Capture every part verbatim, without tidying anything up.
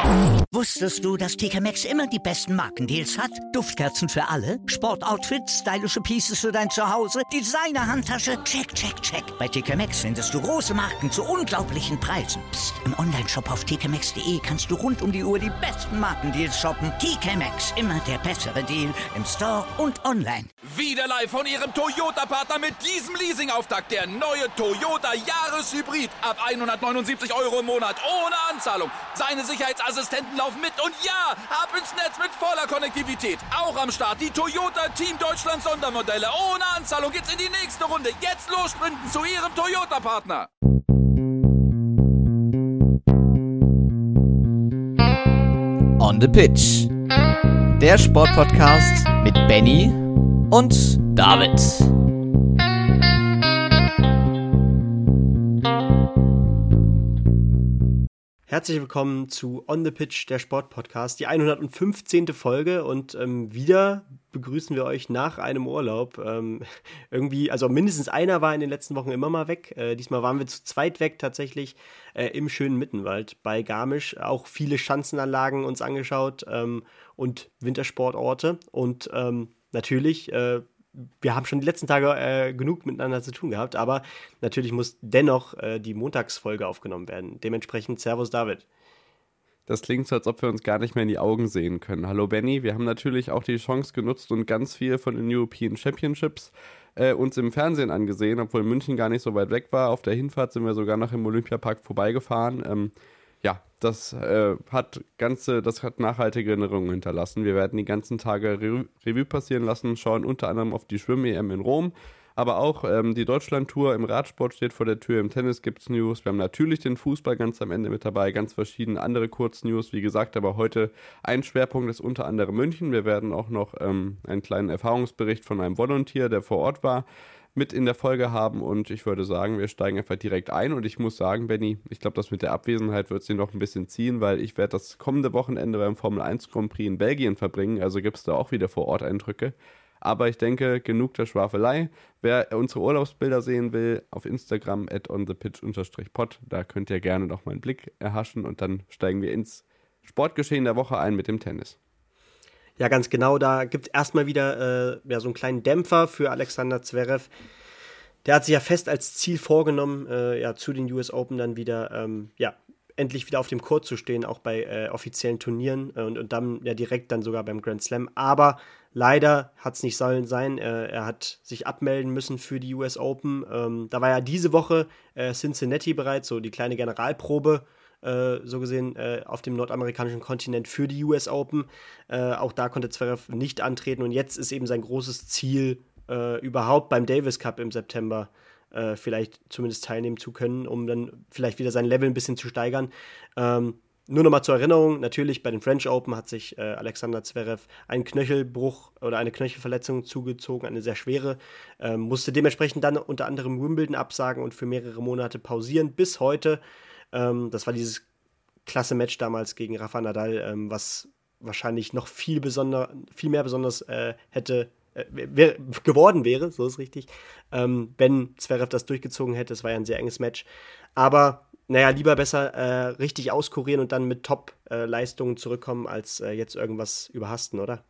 Wusstest du, dass T K Maxx immer die besten Markendeals hat? Duftkerzen für alle, Sportoutfits, stylische Pieces für dein Zuhause, Designer-Handtasche, check, check, check. Bei T K Maxx findest du große Marken zu unglaublichen Preisen. Psst. Im Onlineshop auf t k maxx punkt d e kannst du rund um die Uhr die besten Markendeals shoppen. T K Maxx, immer der bessere Deal im Store und online. Wieder live von Ihrem Toyota-Partner mit diesem Leasing-Auftakt. Der neue Toyota Jahreshybrid. Ab hundertneunundsiebzig Euro im Monat. Ohne Anzahlung. Seine Sicherheitsassistenten laufen mit. Und ja, ab ins Netz mit voller Konnektivität. Auch am Start die Toyota Team Deutschland Sondermodelle. Ohne Anzahlung geht's in die nächste Runde. Jetzt los sprinten zu Ihrem Toyota-Partner. On the Pitch. Der Sportpodcast mit Benny und David. Herzlich willkommen zu On the Pitch, der Sportpodcast, die hundertfünfzehnte Folge und ähm, wieder begrüßen wir euch nach einem Urlaub. Ähm, irgendwie, also mindestens einer war in den letzten Wochen immer mal weg. Äh, diesmal waren wir zu zweit weg tatsächlich äh, im schönen Mittenwald bei Garmisch. Auch viele Schanzenanlagen uns angeschaut ähm, und Wintersportorte und ähm, natürlich äh, wir haben schon die letzten Tage äh, genug miteinander zu tun gehabt, aber natürlich muss dennoch äh, die Montagsfolge aufgenommen werden. Dementsprechend Servus David. Das klingt so, als ob wir uns gar nicht mehr in die Augen sehen können. Hallo Benny, wir haben natürlich auch die Chance genutzt und ganz viel von den European Championships äh, uns im Fernsehen angesehen, obwohl München gar nicht so weit weg war. Auf der Hinfahrt sind wir sogar noch im Olympiapark vorbeigefahren. Ähm, ja, das äh, hat ganze, das hat nachhaltige Erinnerungen hinterlassen. Wir werden die ganzen Tage Re- Revue passieren lassen, schauen unter anderem auf die Schwimm-E M in Rom, aber auch ähm, die Deutschland-Tour im Radsport steht vor der Tür, im Tennis gibt es News. Wir haben natürlich den Fußball ganz am Ende mit dabei, ganz verschiedene andere Kurznews, wie gesagt, aber heute ein Schwerpunkt ist unter anderem München. Wir werden auch noch ähm, einen kleinen Erfahrungsbericht von einem Volunteer, der vor Ort war, mit in der Folge haben und ich würde sagen, wir steigen einfach direkt ein und ich muss sagen, Benny, ich glaube, das mit der Abwesenheit wird sich noch ein bisschen ziehen, weil ich werde das kommende Wochenende beim Formel eins Grand Prix in Belgien verbringen, also gibt es da auch wieder vor Ort Eindrücke, aber ich denke, genug der Schwafelei. Wer unsere Urlaubsbilder sehen will, auf Instagram at onthepitch pod, da könnt ihr gerne noch mal einen Blick erhaschen und dann steigen wir ins Sportgeschehen der Woche ein mit dem Tennis. Ja, ganz genau. Da gibt es erstmal wieder äh, ja, so einen kleinen Dämpfer für Alexander Zverev. Der hat sich ja fest als Ziel vorgenommen, äh, ja, zu den U S Open dann wieder, ähm, ja, endlich wieder auf dem Court zu stehen, auch bei äh, offiziellen Turnieren äh, und, und dann ja direkt dann sogar beim Grand Slam. Aber leider hat es nicht sollen sein. Äh, er hat sich abmelden müssen für die U S Open. Ähm, da war ja diese Woche äh, Cincinnati bereits, so die kleine Generalprobe, Äh, so gesehen, äh, auf dem nordamerikanischen Kontinent für die U S Open. Äh, auch da konnte Zverev nicht antreten und jetzt ist eben sein großes Ziel, äh, überhaupt beim Davis Cup im September äh, vielleicht zumindest teilnehmen zu können, um dann vielleicht wieder sein Level ein bisschen zu steigern. Ähm, nur nochmal zur Erinnerung, natürlich bei den French Open hat sich äh, Alexander Zverev einen Knöchelbruch oder eine Knöchelverletzung zugezogen, eine sehr schwere, äh, musste dementsprechend dann unter anderem Wimbledon absagen und für mehrere Monate pausieren, bis heute. Ähm, das war dieses klasse Match damals gegen Rafa Nadal, ähm, was wahrscheinlich noch viel besonder, viel mehr besonders äh, hätte äh, wär, geworden wäre, so ist richtig, ähm, wenn Zverev das durchgezogen hätte. Es war ja ein sehr enges Match. Aber naja, lieber besser äh, richtig auskurieren und dann mit Top-Leistungen äh, zurückkommen, als äh, jetzt irgendwas überhasten, oder?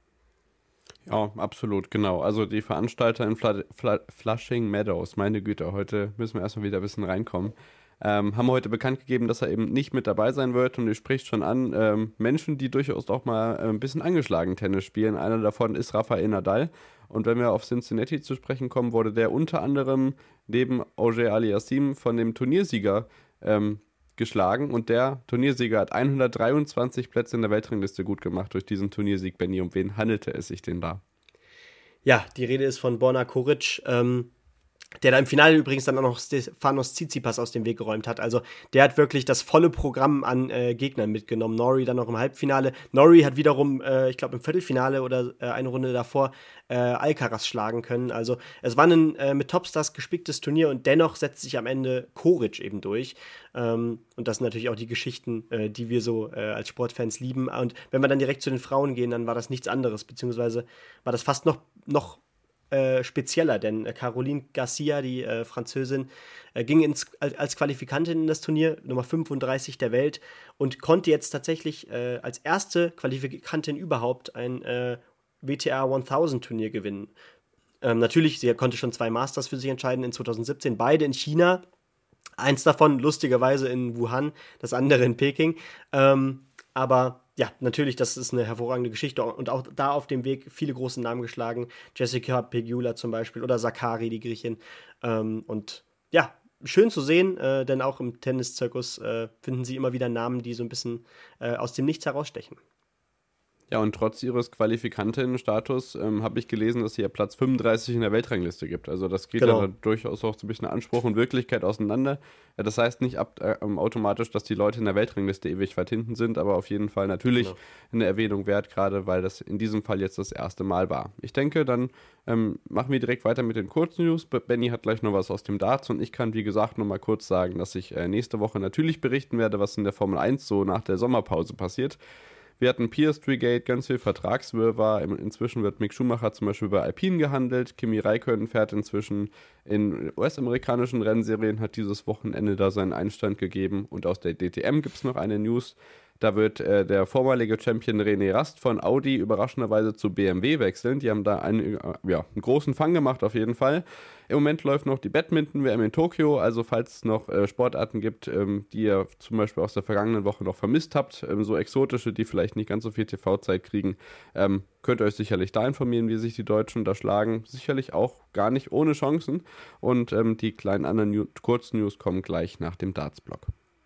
Ja, absolut, genau. Also die Veranstalter in Fla- Fla- Flushing Meadows, meine Güte, heute müssen wir erstmal wieder ein bisschen reinkommen. Ähm, haben heute bekannt gegeben, dass er eben nicht mit dabei sein wird und ihr spricht schon an, ähm, Menschen, die durchaus auch mal äh, ein bisschen angeschlagen Tennis spielen. Einer davon ist Rafael Nadal und wenn wir auf Cincinnati zu sprechen kommen, wurde der unter anderem neben Auger Aliassime von dem Turniersieger ähm, geschlagen und der Turniersieger hat hundertdreiundzwanzig Plätze in der Weltrangliste gut gemacht durch diesen Turniersieg. Benny, um wen handelte es sich denn da? Ja, die Rede ist von Borna Coric, ähm der da im Finale übrigens dann auch noch Stefanos Tsitsipas aus dem Weg geräumt hat. Also der hat wirklich das volle Programm an äh, Gegnern mitgenommen. Norrie dann noch im Halbfinale. Norrie hat wiederum, äh, ich glaube im Viertelfinale oder äh, eine Runde davor, äh, Alcaraz schlagen können. Also es war ein äh, mit Topstars gespicktes Turnier und dennoch setzt sich am Ende Coric eben durch. Ähm, und das sind natürlich auch die Geschichten, äh, die wir so äh, als Sportfans lieben. Und wenn wir dann direkt zu den Frauen gehen, dann war das nichts anderes, beziehungsweise war das fast noch, noch äh, spezieller, denn äh, Caroline Garcia, die äh, Französin, äh, ging ins, als, als Qualifikantin in das Turnier, Nummer fünfunddreißig der Welt, und konnte jetzt tatsächlich äh, als erste Qualifikantin überhaupt ein äh, W T R tausend Turnier gewinnen. Ähm, natürlich, sie konnte schon zwei Masters für sich entscheiden in zwanzig siebzehn, beide in China. Eins davon lustigerweise in Wuhan, das andere in Peking. Ähm, aber ja, natürlich, das ist eine hervorragende Geschichte und auch da auf dem Weg viele große Namen geschlagen. Jessica Pegula zum Beispiel oder Sakari, die Griechin. Ähm, und ja, schön zu sehen, äh, denn auch im Tenniszirkus äh, finden sie immer wieder Namen, die so ein bisschen äh, aus dem Nichts herausstechen. Ja, und trotz ihres Qualifikantinnenstatus ähm, habe ich gelesen, dass sie ja Platz fünfunddreißig in der Weltrangliste gibt. Also das geht Genau. ja durchaus auch so ein bisschen Anspruch und Wirklichkeit auseinander. Ja, das heißt nicht ab, äh, automatisch, dass die Leute in der Weltrangliste ewig weit hinten sind, aber auf jeden Fall natürlich Genau. eine Erwähnung wert, gerade weil das in diesem Fall jetzt das erste Mal war. Ich denke, dann ähm, machen wir direkt weiter mit den Kurznews. Benny hat gleich noch was aus dem Darts und ich kann, wie gesagt, noch mal kurz sagen, dass ich äh, nächste Woche natürlich berichten werde, was in der Formel eins so nach der Sommerpause passiert. Wir hatten Piastri-Gate, ganz viel Vertragswirrwarr. Inzwischen wird Mick Schumacher zum Beispiel bei Alpine gehandelt. Kimi Räikkönen fährt inzwischen in U S-amerikanischen Rennserien, hat dieses Wochenende da seinen Einstand gegeben. Und aus der D T M gibt es noch eine News. Da wird äh, der vormalige Champion René Rast von Audi überraschenderweise zu B M W wechseln. Die haben da einen, äh, ja, einen großen Fang gemacht auf jeden Fall. Im Moment läuft noch die Badminton-W M in Tokio. Also falls es noch äh, Sportarten gibt, ähm, die ihr zum Beispiel aus der vergangenen Woche noch vermisst habt, ähm, so exotische, die vielleicht nicht ganz so viel T V-Zeit kriegen, ähm, könnt ihr euch sicherlich da informieren, wie sich die Deutschen da schlagen. Sicherlich auch gar nicht ohne Chancen. Und ähm, die kleinen anderen New- Kurznews kommen gleich nach dem Darts-Blog.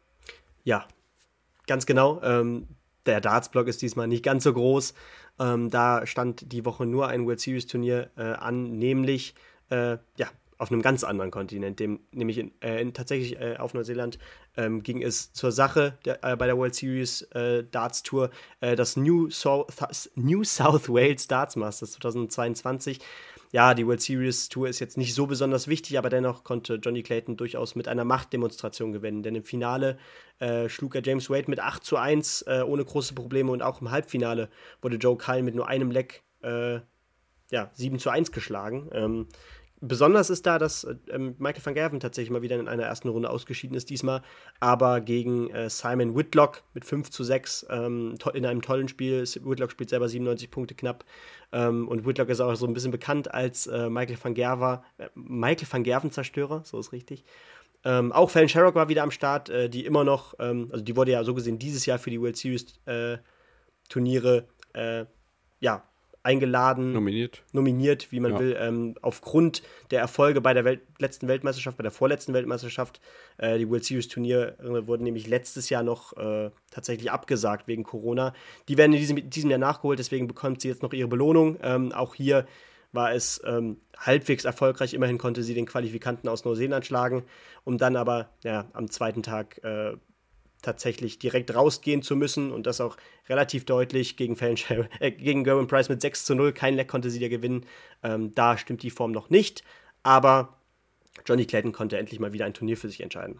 Ja, ganz genau. Ähm, der Darts-Block ist diesmal nicht ganz so groß. Ähm, da stand die Woche nur ein World Series-Turnier äh, an, nämlich äh, ja, auf einem ganz anderen Kontinent, dem, nämlich in, äh, in, tatsächlich äh, auf Neuseeland ähm, ging es zur Sache der, äh, bei der World Series äh, Darts Tour, äh, das New South, New South Wales Darts Masters zweitausendzweiundzwanzig. Ja, die World Series Tour ist jetzt nicht so besonders wichtig, aber dennoch konnte Johnny Clayton durchaus mit einer Machtdemonstration gewinnen, denn im Finale äh, schlug er James Wade mit acht zu eins äh, ohne große Probleme und auch im Halbfinale wurde Joe Cullen mit nur einem Leck äh, ja, sieben zu eins geschlagen. Ähm, besonders ist da, dass äh, Michael van Gerwen tatsächlich mal wieder in einer ersten Runde ausgeschieden ist diesmal, aber gegen äh, Simon Whitlock mit fünf zu sechs ähm, to- in einem tollen Spiel. Whitlock spielt selber siebenundneunzig Punkte knapp ähm, und Whitlock ist auch so ein bisschen bekannt als äh, Michael van Gerwen, äh, Michael van Gerwen-Zerstörer, so ist richtig. Ähm, auch Fallon Sherrock war wieder am Start, äh, die immer noch, ähm, also die wurde ja so gesehen dieses Jahr für die World Series äh, Turniere äh, ja, eingeladen, Nominiert. nominiert, wie man Ja. will, ähm, aufgrund der Erfolge bei der Welt- letzten Weltmeisterschaft, bei der vorletzten Weltmeisterschaft. Äh, die World Series Turniere wurden nämlich letztes Jahr noch äh, tatsächlich abgesagt wegen Corona. Die werden in diesem, diesem Jahr nachgeholt, deswegen bekommt sie jetzt noch ihre Belohnung. Ähm, auch hier war es ähm, halbwegs erfolgreich. Immerhin konnte sie den Qualifikanten aus Neuseeland schlagen, um dann aber ja, am zweiten Tag äh, tatsächlich direkt rausgehen zu müssen und das auch relativ deutlich gegen Fallon Sherrock, äh, gegen Gerwin Price mit sechs zu null. Kein Leck konnte sie da gewinnen. Ähm, da stimmt die Form noch nicht, aber Johnny Clayton konnte endlich mal wieder ein Turnier für sich entscheiden.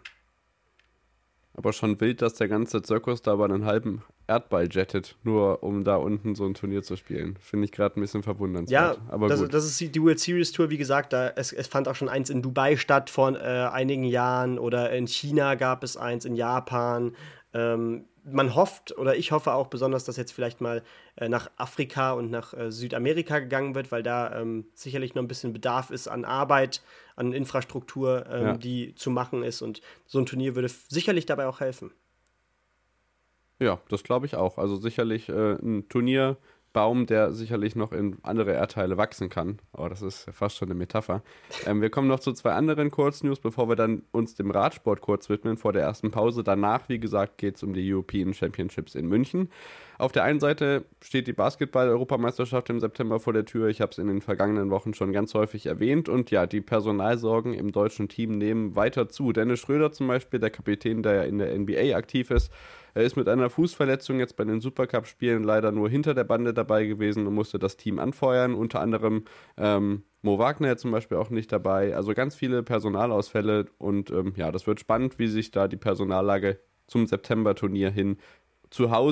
Aber schon wild, dass der ganze Zirkus da über einen halben Erdball jettet, nur um da unten so ein Turnier zu spielen. Finde ich gerade ein bisschen verwundernswert. Ja, aber das, gut. das ist die World Series Tour, wie gesagt, da, es, es fand auch schon eins in Dubai statt vor äh, einigen Jahren oder in China gab es eins, in Japan. Ähm, man hofft, oder ich hoffe auch besonders, dass jetzt vielleicht mal äh, nach Afrika und nach äh, Südamerika gegangen wird, weil da ähm, sicherlich noch ein bisschen Bedarf ist an Arbeit, an Infrastruktur, ähm, Ja. die zu machen ist und so ein Turnier würde f- sicherlich dabei auch helfen. Ja, das glaube ich auch. Also sicherlich äh, ein Turnierbaum, der sicherlich noch in andere Erdteile wachsen kann. Oh, das ist fast schon eine Metapher. Ähm, wir kommen noch zu zwei anderen Kurznews, bevor wir dann uns dem Radsport kurz widmen vor der ersten Pause. Danach, wie gesagt, geht es um die European Championships in München. Auf der einen Seite steht die Basketball-Europameisterschaft im September vor der Tür. Ich habe es in den vergangenen Wochen schon ganz häufig erwähnt. Und ja, die Personalsorgen im deutschen Team nehmen weiter zu. Dennis Schröder zum Beispiel, der Kapitän, der ja in der N B A aktiv ist, er ist mit einer Fußverletzung jetzt bei den Supercup-Spielen leider nur hinter der Bande dabei gewesen und musste das Team anfeuern. Unter anderem ähm, Mo Wagner zum Beispiel auch nicht dabei. Also ganz viele Personalausfälle. Und ähm, ja, das wird spannend, wie sich da die Personallage zum September-Turnier hin zu Hause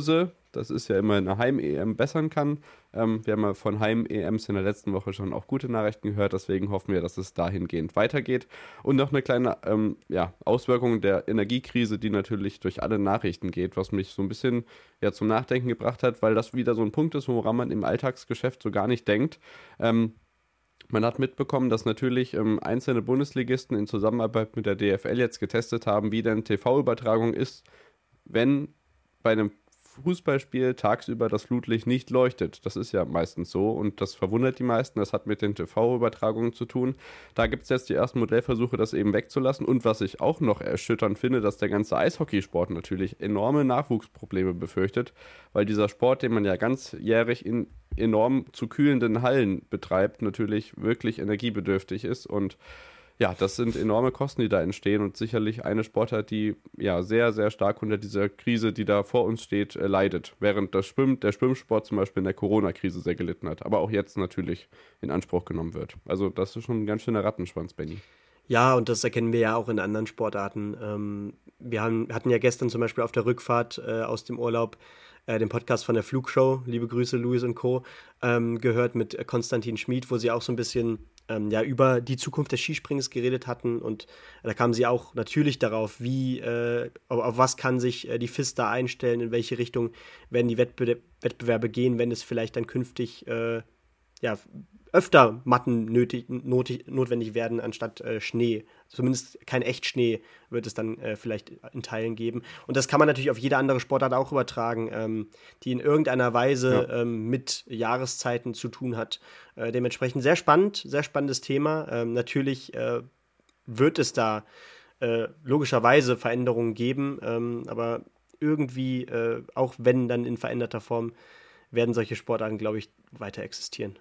das ist ja immer eine Heim-E M, bessern kann. Ähm, wir haben ja von Heim-E Ms in der letzten Woche schon auch gute Nachrichten gehört, deswegen hoffen wir, dass es dahingehend weitergeht. Und noch eine kleine ähm, ja, Auswirkung der Energiekrise, die natürlich durch alle Nachrichten geht, was mich so ein bisschen ja, zum Nachdenken gebracht hat, weil das wieder so ein Punkt ist, woran man im Alltagsgeschäft so gar nicht denkt. Ähm, Man hat mitbekommen, dass natürlich ähm, einzelne Bundesligisten in Zusammenarbeit mit der D F L jetzt getestet haben, wie denn T V-Übertragung ist, wenn bei einem Fußballspiel tagsüber das Flutlicht nicht leuchtet. Das ist ja meistens so und das verwundert die meisten. Das hat mit den T V-Übertragungen zu tun. Da gibt es jetzt die ersten Modellversuche, das eben wegzulassen. Und was ich auch noch erschütternd finde, dass der ganze Eishockeysport natürlich enorme Nachwuchsprobleme befürchtet, weil dieser Sport, den man ja ganzjährig in enorm zu kühlenden Hallen betreibt, natürlich wirklich energiebedürftig ist. Und ja, das sind enorme Kosten, die da entstehen und sicherlich eine Sportart, die ja sehr, sehr stark unter dieser Krise, die da vor uns steht, äh, leidet. Während das Schwimm, der Schwimmsport zum Beispiel in der Corona-Krise sehr gelitten hat, aber auch jetzt natürlich in Anspruch genommen wird. Also das ist schon ein ganz schöner Rattenschwanz, Benni. Ja, und das erkennen wir ja auch in anderen Sportarten. Ähm, wir haben, hatten ja gestern zum Beispiel auf der Rückfahrt äh, aus dem Urlaub äh, den Podcast von der Flugshow, liebe Grüße, Luis und Co., ähm, gehört mit äh, Konstantin Schmid, wo sie auch so ein bisschen ähm, ja, über die Zukunft des Skisprings geredet hatten. Und äh, da kamen sie auch natürlich darauf, wie, äh, auf, auf was kann sich äh, die F I S da einstellen, in welche Richtung werden die Wettbe- Wettbewerbe gehen, wenn es vielleicht dann künftig äh, ja, öfter Matten nötig, notig, notwendig werden, anstatt äh, Schnee. Zumindest kein Echtschnee wird es dann äh, vielleicht in Teilen geben. Und das kann man natürlich auf jede andere Sportart auch übertragen, ähm, die in irgendeiner Weise ja. ähm, mit Jahreszeiten zu tun hat. Äh, dementsprechend sehr spannend, sehr spannendes Thema. Ähm, natürlich äh, wird es da äh, logischerweise Veränderungen geben, ähm, aber irgendwie, äh, auch wenn dann in veränderter Form, werden solche Sportarten, glaube ich, weiter existieren.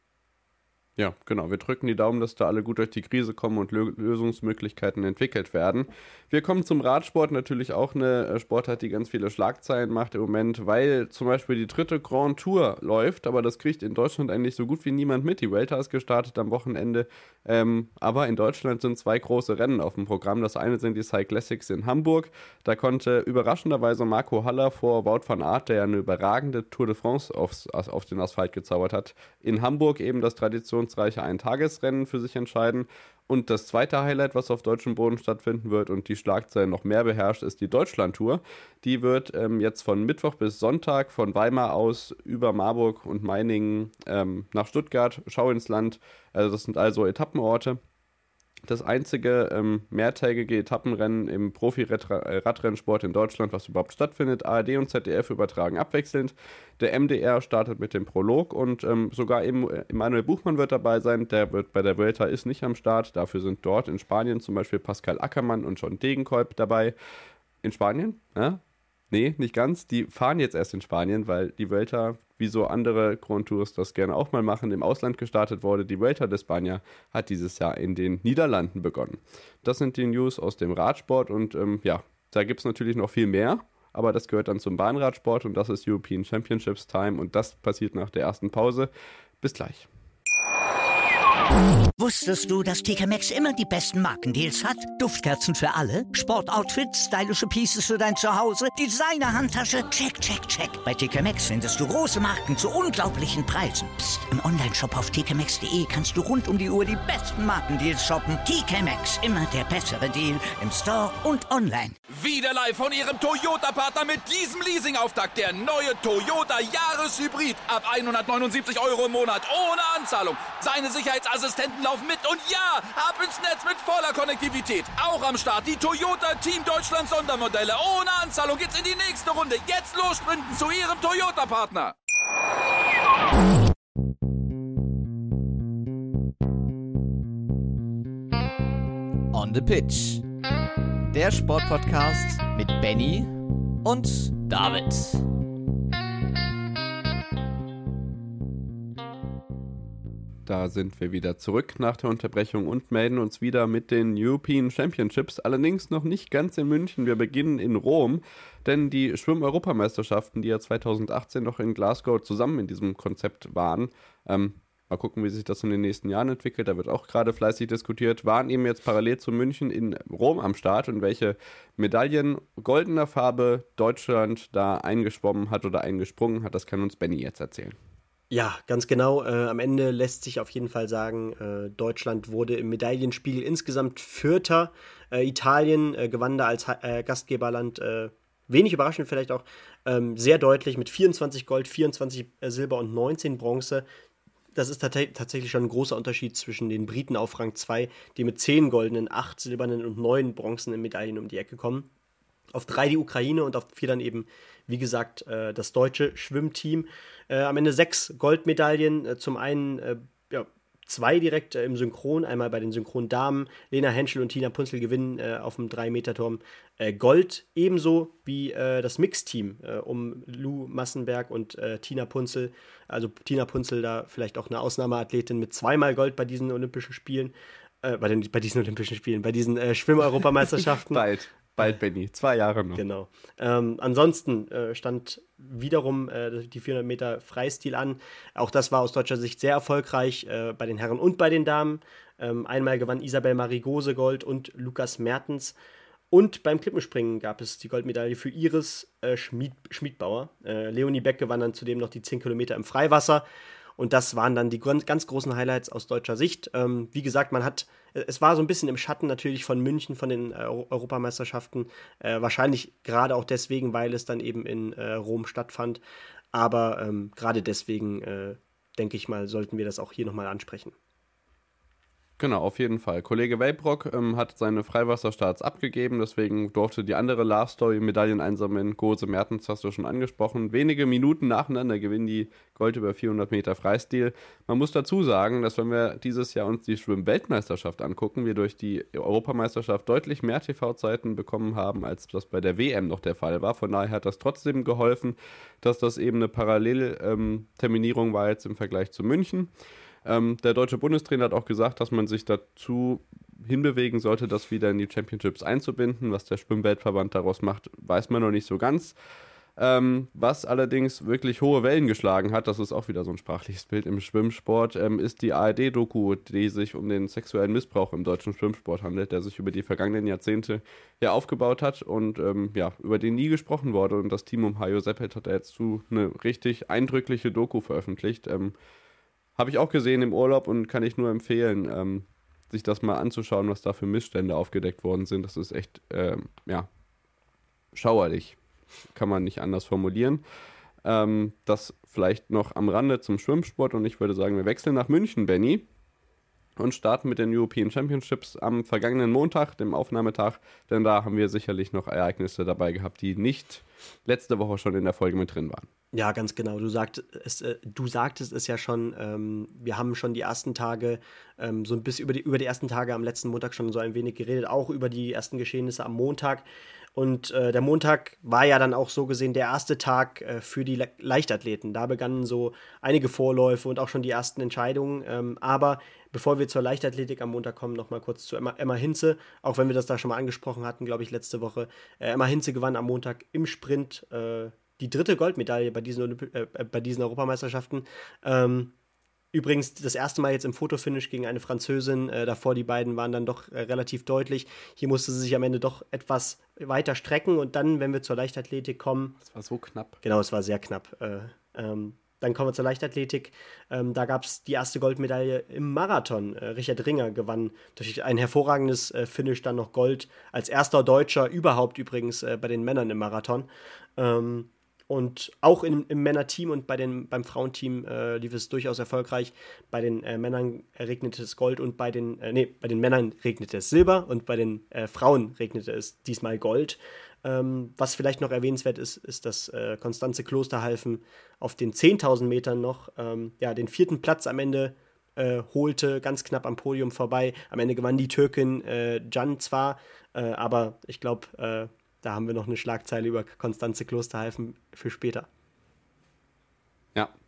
Ja, genau. Wir drücken die Daumen, dass da alle gut durch die Krise kommen und Lö- Lösungsmöglichkeiten entwickelt werden. Wir kommen zum Radsport, natürlich auch eine Sportart, die ganz viele Schlagzeilen macht im Moment, weil zum Beispiel die dritte Grand Tour läuft, aber das kriegt in Deutschland eigentlich so gut wie niemand mit. Die Vuelta ist gestartet am Wochenende, ähm, aber in Deutschland sind zwei große Rennen auf dem Programm. Das eine sind die Cyclassics in Hamburg. Da konnte überraschenderweise Marco Haller vor Wout van Aert, der ja eine überragende Tour de France aufs, auf den Asphalt gezaubert hat, in Hamburg eben das traditionsreiche Eintagesrennen für sich entscheiden. Und das zweite Highlight, was auf deutschem Boden stattfinden wird und die Schlagzeilen noch mehr beherrscht, ist die Deutschland-Tour. Die wird ähm, jetzt von Mittwoch bis Sonntag von Weimar aus über Marburg und Meiningen ähm, nach Stuttgart, Schau ins Land. Also das sind also Etappenorte. Das einzige ähm, mehrtägige Etappenrennen im Profi-Radrennsport in Deutschland, was überhaupt stattfindet. A R D und Z D F übertragen abwechselnd. Der M D R startet mit dem Prolog und ähm, sogar eben Emanuel Buchmann wird dabei sein. Der wird bei der Vuelta ist nicht am Start. Dafür sind dort in Spanien zum Beispiel Pascal Ackermann und John Degenkolb dabei. In Spanien? Ja? Nee, nicht ganz. Die fahren jetzt erst in Spanien, weil die Vuelta, wie so andere Grand Tours das gerne auch mal machen, im Ausland gestartet wurde. Die Vuelta de España hat dieses Jahr in den Niederlanden begonnen. Das sind die News aus dem Radsport und ähm, ja, da gibt es natürlich noch viel mehr, aber das gehört dann zum Bahnradsport und das ist European Championships Time und das passiert nach der ersten Pause. Bis gleich. Wusstest du, dass T K Maxx immer die besten Markendeals hat? Duftkerzen für alle, Sportoutfits, stylische Pieces für dein Zuhause, Designer-Handtasche, check, check, check. Bei T K Maxx findest du große Marken zu unglaublichen Preisen. Psst. Im Onlineshop auf t k maxx punkt d e kannst du rund um die Uhr die besten Markendeals shoppen. T K Maxx, immer der bessere Deal im Store und online. Wieder live von ihrem Toyota-Partner mit diesem Leasing-Auftakt. Der neue Toyota Jahreshybrid. Ab hundertneunundsiebzig Euro im Monat ohne Anzahlung. Seine Sicherheitsassistenten laufen mit und ja, ab ins Netz mit voller Konnektivität. Auch am Start die Toyota Team Deutschland Sondermodelle. Ohne Anzahlung geht's in die nächste Runde. Jetzt los sprinten zu ihrem Toyota-Partner. On the Pitch. Der Sportpodcast mit Benny und David. Da sind wir wieder zurück nach der Unterbrechung und melden uns wieder mit den European Championships. Allerdings noch nicht ganz in München. Wir beginnen in Rom, denn die Schwimm-Europameisterschaften, die ja zweitausendachtzehn noch in Glasgow zusammen in diesem Konzept waren, ähm, Mal gucken, wie sich das in den nächsten Jahren entwickelt. Da wird auch gerade fleißig diskutiert. Waren eben jetzt parallel zu München in Rom am Start und welche Medaillen goldener Farbe Deutschland da eingeschwommen hat oder eingesprungen hat, das kann uns Benny jetzt erzählen. Ja, ganz genau. Äh, am Ende lässt sich auf jeden Fall sagen, äh, Deutschland wurde im Medaillenspiegel insgesamt Vierter. Äh, Italien äh, gewann da als äh, Gastgeberland, äh, wenig überraschend vielleicht auch, ähm, sehr deutlich mit vierundzwanzig Gold, vierundzwanzig äh, Silber und neunzehn Bronze. Das ist tat- tatsächlich schon ein großer Unterschied zwischen den Briten auf Rang zwei, die mit zehn goldenen, acht silbernen und neun bronzenen Medaillen um die Ecke kommen. Auf drei die Ukraine und auf vier dann eben, wie gesagt, äh, das deutsche Schwimmteam. Äh, am Ende sechs Goldmedaillen. Äh, zum einen äh, ja, zwei direkt äh, im Synchron. Einmal bei den Synchrondamen. Lena Henschel und Tina Punzel gewinnen äh, auf dem drei Meter Turm äh, Gold. Ebenso wie äh, das Mixteam äh, um Lou Massenberg und äh, Tina Punzel. Also Tina Punzel da vielleicht auch eine Ausnahmeathletin mit zweimal Gold bei diesen Olympischen Spielen. Äh, bei, den, bei diesen Olympischen Spielen, bei diesen äh, Schwimm-Europameisterschaften. Bald. Bald, Benny. Zwei Jahre noch. Genau. Ähm, ansonsten äh, stand wiederum äh, die vierhundert Meter Freistil an. Auch das war aus deutscher Sicht sehr erfolgreich äh, bei den Herren und bei den Damen. Ähm, einmal gewann Isabel Marie Gose Gold und Lukas Mertens. Und beim Klippenspringen gab es die Goldmedaille für Iris äh, Schmied, Schmiedbauer. Äh, Leonie Beck gewann dann zudem noch die zehn Kilometer im Freiwasser. Und das waren dann die ganz großen Highlights aus deutscher Sicht. Ähm, wie gesagt, man hat, es war so ein bisschen im Schatten natürlich von München, von den äh, Europameisterschaften. Äh, wahrscheinlich gerade auch deswegen, weil es dann eben in äh, Rom stattfand. Aber ähm, gerade deswegen, äh, denke ich mal, sollten wir das auch hier nochmal ansprechen. Genau, auf jeden Fall. Kollege Welbrock ähm, hat seine Freiwasserstarts abgegeben, deswegen durfte die andere Love Story Medaillen einsammeln. Gose Mertens hast du schon angesprochen. Wenige Minuten nacheinander gewinnen die Gold über vierhundert Meter Freistil. Man muss dazu sagen, dass wenn wir dieses Jahr uns die Schwimm-Weltmeisterschaft angucken, wir durch die Europameisterschaft deutlich mehr T V-Zeiten bekommen haben, als das bei der W M noch der Fall war. Von daher hat das trotzdem geholfen, dass das eben eine Parallelterminierung ähm, war jetzt im Vergleich zu München. Ähm, der deutsche Bundestrainer hat auch gesagt, dass man sich dazu hinbewegen sollte, das wieder in die Championships einzubinden. Was der Schwimmweltverband daraus macht, weiß man noch nicht so ganz. Ähm, was allerdings wirklich hohe Wellen geschlagen hat, das ist auch wieder so ein sprachliches Bild im Schwimmsport, ähm, ist die A R D-Doku, die sich um den sexuellen Missbrauch im deutschen Schwimmsport handelt, der sich über die vergangenen Jahrzehnte ja aufgebaut hat und ähm, ja, über den nie gesprochen wurde. Und das Team um Hajo Seppelt hat da jetzt zu eine richtig eindrückliche Doku veröffentlicht. Ähm, Habe ich auch gesehen im Urlaub und kann ich nur empfehlen, ähm, sich das mal anzuschauen, was da für Missstände aufgedeckt worden sind. Das ist echt, ähm, ja, schauerlich. Kann man nicht anders formulieren. Ähm, das vielleicht noch am Rande zum Schwimmsport und ich würde sagen, wir wechseln nach München, Benny, und starten mit den European Championships am vergangenen Montag, dem Aufnahmetag, denn da haben wir sicherlich noch Ereignisse dabei gehabt, die nicht letzte Woche schon in der Folge mit drin waren. Ja, ganz genau. Du, sagt, es, äh, du sagtest es ja schon, ähm, wir haben schon die ersten Tage, ähm, so ein bisschen über die, über die ersten Tage am letzten Montag schon so ein wenig geredet, auch über die ersten Geschehnisse am Montag. Und äh, der Montag war ja dann auch so gesehen der erste Tag äh, für die Le- Leichtathleten. Da begannen so einige Vorläufe und auch schon die ersten Entscheidungen. Ähm, aber bevor wir zur Leichtathletik am Montag kommen, noch mal kurz zu Emma, Emma Hinze. Auch wenn wir das da schon mal angesprochen hatten, glaube ich, letzte Woche. Äh, Emma Hinze gewann am Montag im Sprint äh, die dritte Goldmedaille bei diesen, Olympi- äh, bei diesen Europameisterschaften. Ähm, Übrigens das erste Mal jetzt im Fotofinish gegen eine Französin. Äh, davor die beiden waren dann doch äh, relativ deutlich. Hier musste sie sich am Ende doch etwas weiter strecken. Und dann, wenn wir zur Leichtathletik kommen... Das war so knapp. Genau, es war sehr knapp. Äh, ähm, dann kommen wir zur Leichtathletik. Ähm, da gab es die erste Goldmedaille im Marathon. Äh, Richard Ringer gewann durch ein hervorragendes äh, Finish dann noch Gold. Als erster Deutscher überhaupt übrigens äh, bei den Männern im Marathon. Ähm, Und auch im, im Männerteam und bei den, beim Frauenteam äh, lief es durchaus erfolgreich. Bei den äh, Männern regnete es Gold und bei den, äh, nee, bei den Männern regnete es Silber und bei den äh, Frauen regnete es diesmal Gold. Ähm, was vielleicht noch erwähnenswert ist, ist, dass äh, Constanze Klosterhalfen auf den zehntausend Metern noch ähm, ja, den vierten Platz am Ende äh, holte, ganz knapp am Podium vorbei. Am Ende gewann die Türkin äh, Can zwar, äh, aber ich glaube, äh, da haben wir noch eine Schlagzeile über Constanze Klosterhalfen für später. Ja,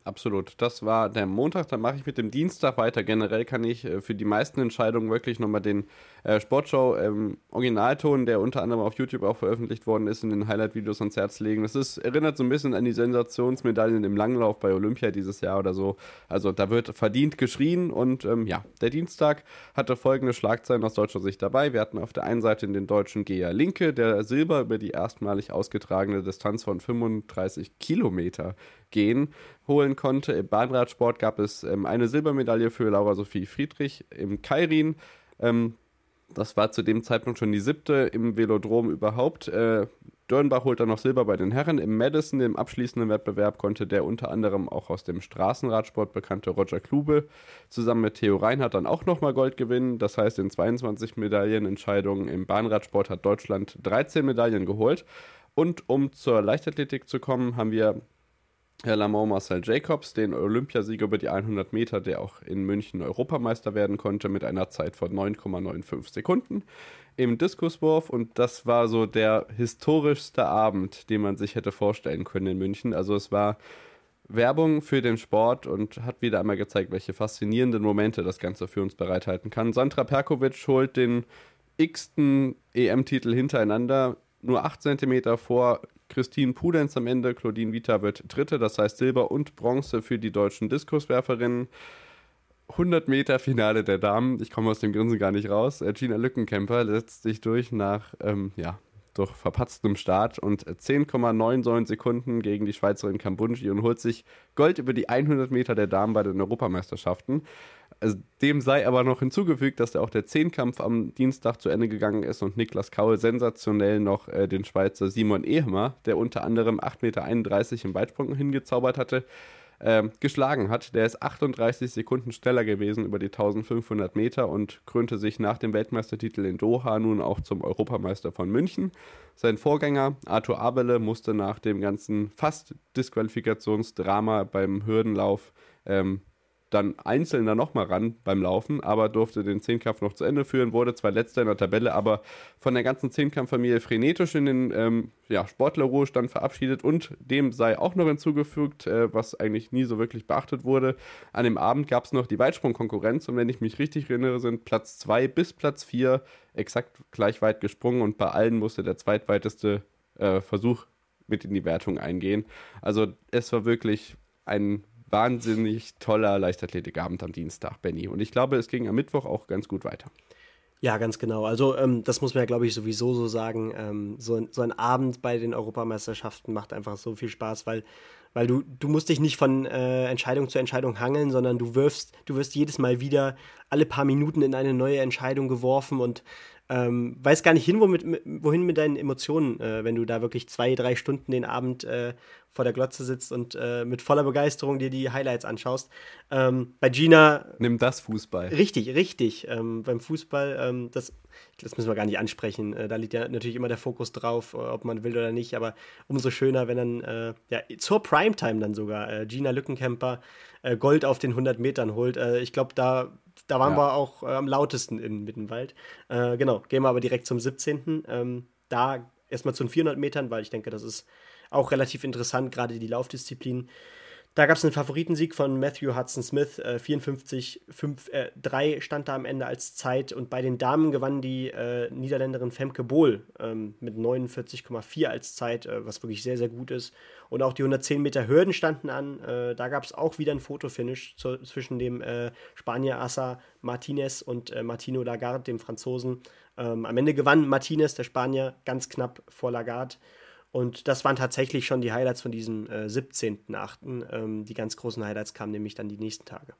absolut. Das war der Montag, dann mache ich mit dem Dienstag weiter. Generell kann ich äh, für die meisten Entscheidungen wirklich nochmal den äh, Sportschau ähm, Originalton, der unter anderem auf YouTube auch veröffentlicht worden ist, in den Highlight-Videos ans Herz legen. Das ist, erinnert so ein bisschen an die Sensationsmedaillen im Langlauf bei Olympia dieses Jahr oder so. Also da wird verdient geschrien und ähm, ja, der Dienstag hatte folgende Schlagzeilen aus deutscher Sicht dabei. Wir hatten auf der einen Seite den deutschen Gea Linke, der Silber über die erstmalig ausgetragene Distanz von fünfunddreißig Kilometer gehen holen konnte. Im Bahnradsport gab es ähm, eine Silbermedaille für Laura Sophie Friedrich im Keirin. Ähm, das war zu dem Zeitpunkt schon die siebte im Velodrom überhaupt. Äh, Dörnbach holt dann noch Silber bei den Herren. Im Madison, im abschließenden Wettbewerb, konnte der unter anderem auch aus dem Straßenradsport bekannte Roger Klube zusammen mit Theo Reinhardt dann auch nochmal Gold gewinnen. Das heißt, in zweiundzwanzig Medaillenentscheidungen im Bahnradsport hat Deutschland dreizehn Medaillen geholt. Und um zur Leichtathletik zu kommen, haben wir Herr Lamont Marcel Jacobs, den Olympiasieger über die hundert Meter, der auch in München Europameister werden konnte, mit einer Zeit von neun Komma fünfundneunzig Sekunden im Diskuswurf. Und das war so der historischste Abend, den man sich hätte vorstellen können in München. Also es war Werbung für den Sport und hat wieder einmal gezeigt, welche faszinierenden Momente das Ganze für uns bereithalten kann. Sandra Perkovic holt den x-ten E M-Titel hintereinander, nur acht Zentimeter vor Christine Pudenz am Ende. Claudine Vita wird Dritte, das heißt Silber und Bronze für die deutschen Diskuswerferinnen. hundert Meter Finale der Damen. Ich komme aus dem Grinsen gar nicht raus. Gina Lückenkämper setzt sich durch nach, ähm, ja, durch verpatztem Start und zehn Komma neunundneunzig Sekunden gegen die Schweizerin Kambunji und holt sich Gold über die hundert Meter der Damen bei den Europameisterschaften. Also dem sei aber noch hinzugefügt, dass auch der Zehnkampf am Dienstag zu Ende gegangen ist und Niklas Kaul sensationell noch äh, den Schweizer Simon Ehemer, der unter anderem acht Komma einunddreißig Meter im Weitsprung hingezaubert hatte, äh, geschlagen hat. Der ist achtunddreißig Sekunden schneller gewesen über die eintausendfünfhundert Meter und krönte sich nach dem Weltmeistertitel in Doha nun auch zum Europameister von München. Sein Vorgänger Arthur Abele musste nach dem ganzen fast Disqualifikationsdrama beim Hürdenlauf ähm, dann einzeln da nochmal ran beim Laufen, aber durfte den Zehnkampf noch zu Ende führen, wurde zwar letzter in der Tabelle, aber von der ganzen Zehnkampffamilie frenetisch in den ähm, ja, Sportlerruhestand verabschiedet und dem sei auch noch hinzugefügt, äh, was eigentlich nie so wirklich beachtet wurde. An dem Abend gab es noch die Weitsprungkonkurrenz und wenn ich mich richtig erinnere, sind Platz zwei bis Platz vier exakt gleich weit gesprungen und bei allen musste der zweitweiteste äh, Versuch mit in die Wertung eingehen. Also es war wirklich ein wahnsinnig toller Leichtathletikabend am Dienstag, Benny. Und ich glaube, es ging am Mittwoch auch ganz gut weiter. Ja, ganz genau. Also ähm, das muss man ja, glaube ich, sowieso so sagen. Ähm, so, ein, so ein Abend bei den Europameisterschaften macht einfach so viel Spaß, weil, weil du, du musst dich nicht von äh, Entscheidung zu Entscheidung hangeln, sondern du wirfst, du wirst jedes Mal wieder alle paar Minuten in eine neue Entscheidung geworfen und ähm, weiß gar nicht hin, womit, mit, wohin mit deinen Emotionen, äh, wenn du da wirklich zwei, drei Stunden den Abend äh, vor der Glotze sitzt und äh, mit voller Begeisterung dir die Highlights anschaust. Ähm, bei Gina... Nimm das Fußball. Richtig, richtig. Ähm, beim Fußball, ähm, das, das müssen wir gar nicht ansprechen. Äh, da liegt ja natürlich immer der Fokus drauf, ob man will oder nicht, aber umso schöner, wenn dann äh, ja, zur Primetime dann sogar äh, Gina Lückenkämper äh, Gold auf den hundert Metern holt. Äh, ich glaube, da Da waren ja. wir auch äh, am lautesten in Mittenwald. Äh, genau, gehen wir aber direkt zum siebzehnten Da erstmal zu den vierhundert Metern, weil ich denke, das ist auch relativ interessant, gerade die Laufdisziplin. Da gab es einen Favoritensieg von Matthew Hudson-Smith, äh, vierundfünfzig Komma fünf drei stand da am Ende als Zeit. Und bei den Damen gewann die äh, Niederländerin Femke Bol ähm, mit neunundvierzig Komma vier als Zeit, äh, was wirklich sehr, sehr gut ist. Und auch die hundertzehn Meter Hürden standen an. Äh, da gab es auch wieder ein Fotofinish zu, zwischen dem äh, Spanier Asa Martinez und äh, Martino Lagarde, dem Franzosen. Ähm, am Ende gewann Martinez, der Spanier, ganz knapp vor Lagarde. Und das waren tatsächlich schon die Highlights von diesem äh, siebzehnten achten Ähm, die ganz großen Highlights kamen nämlich dann die nächsten Tage.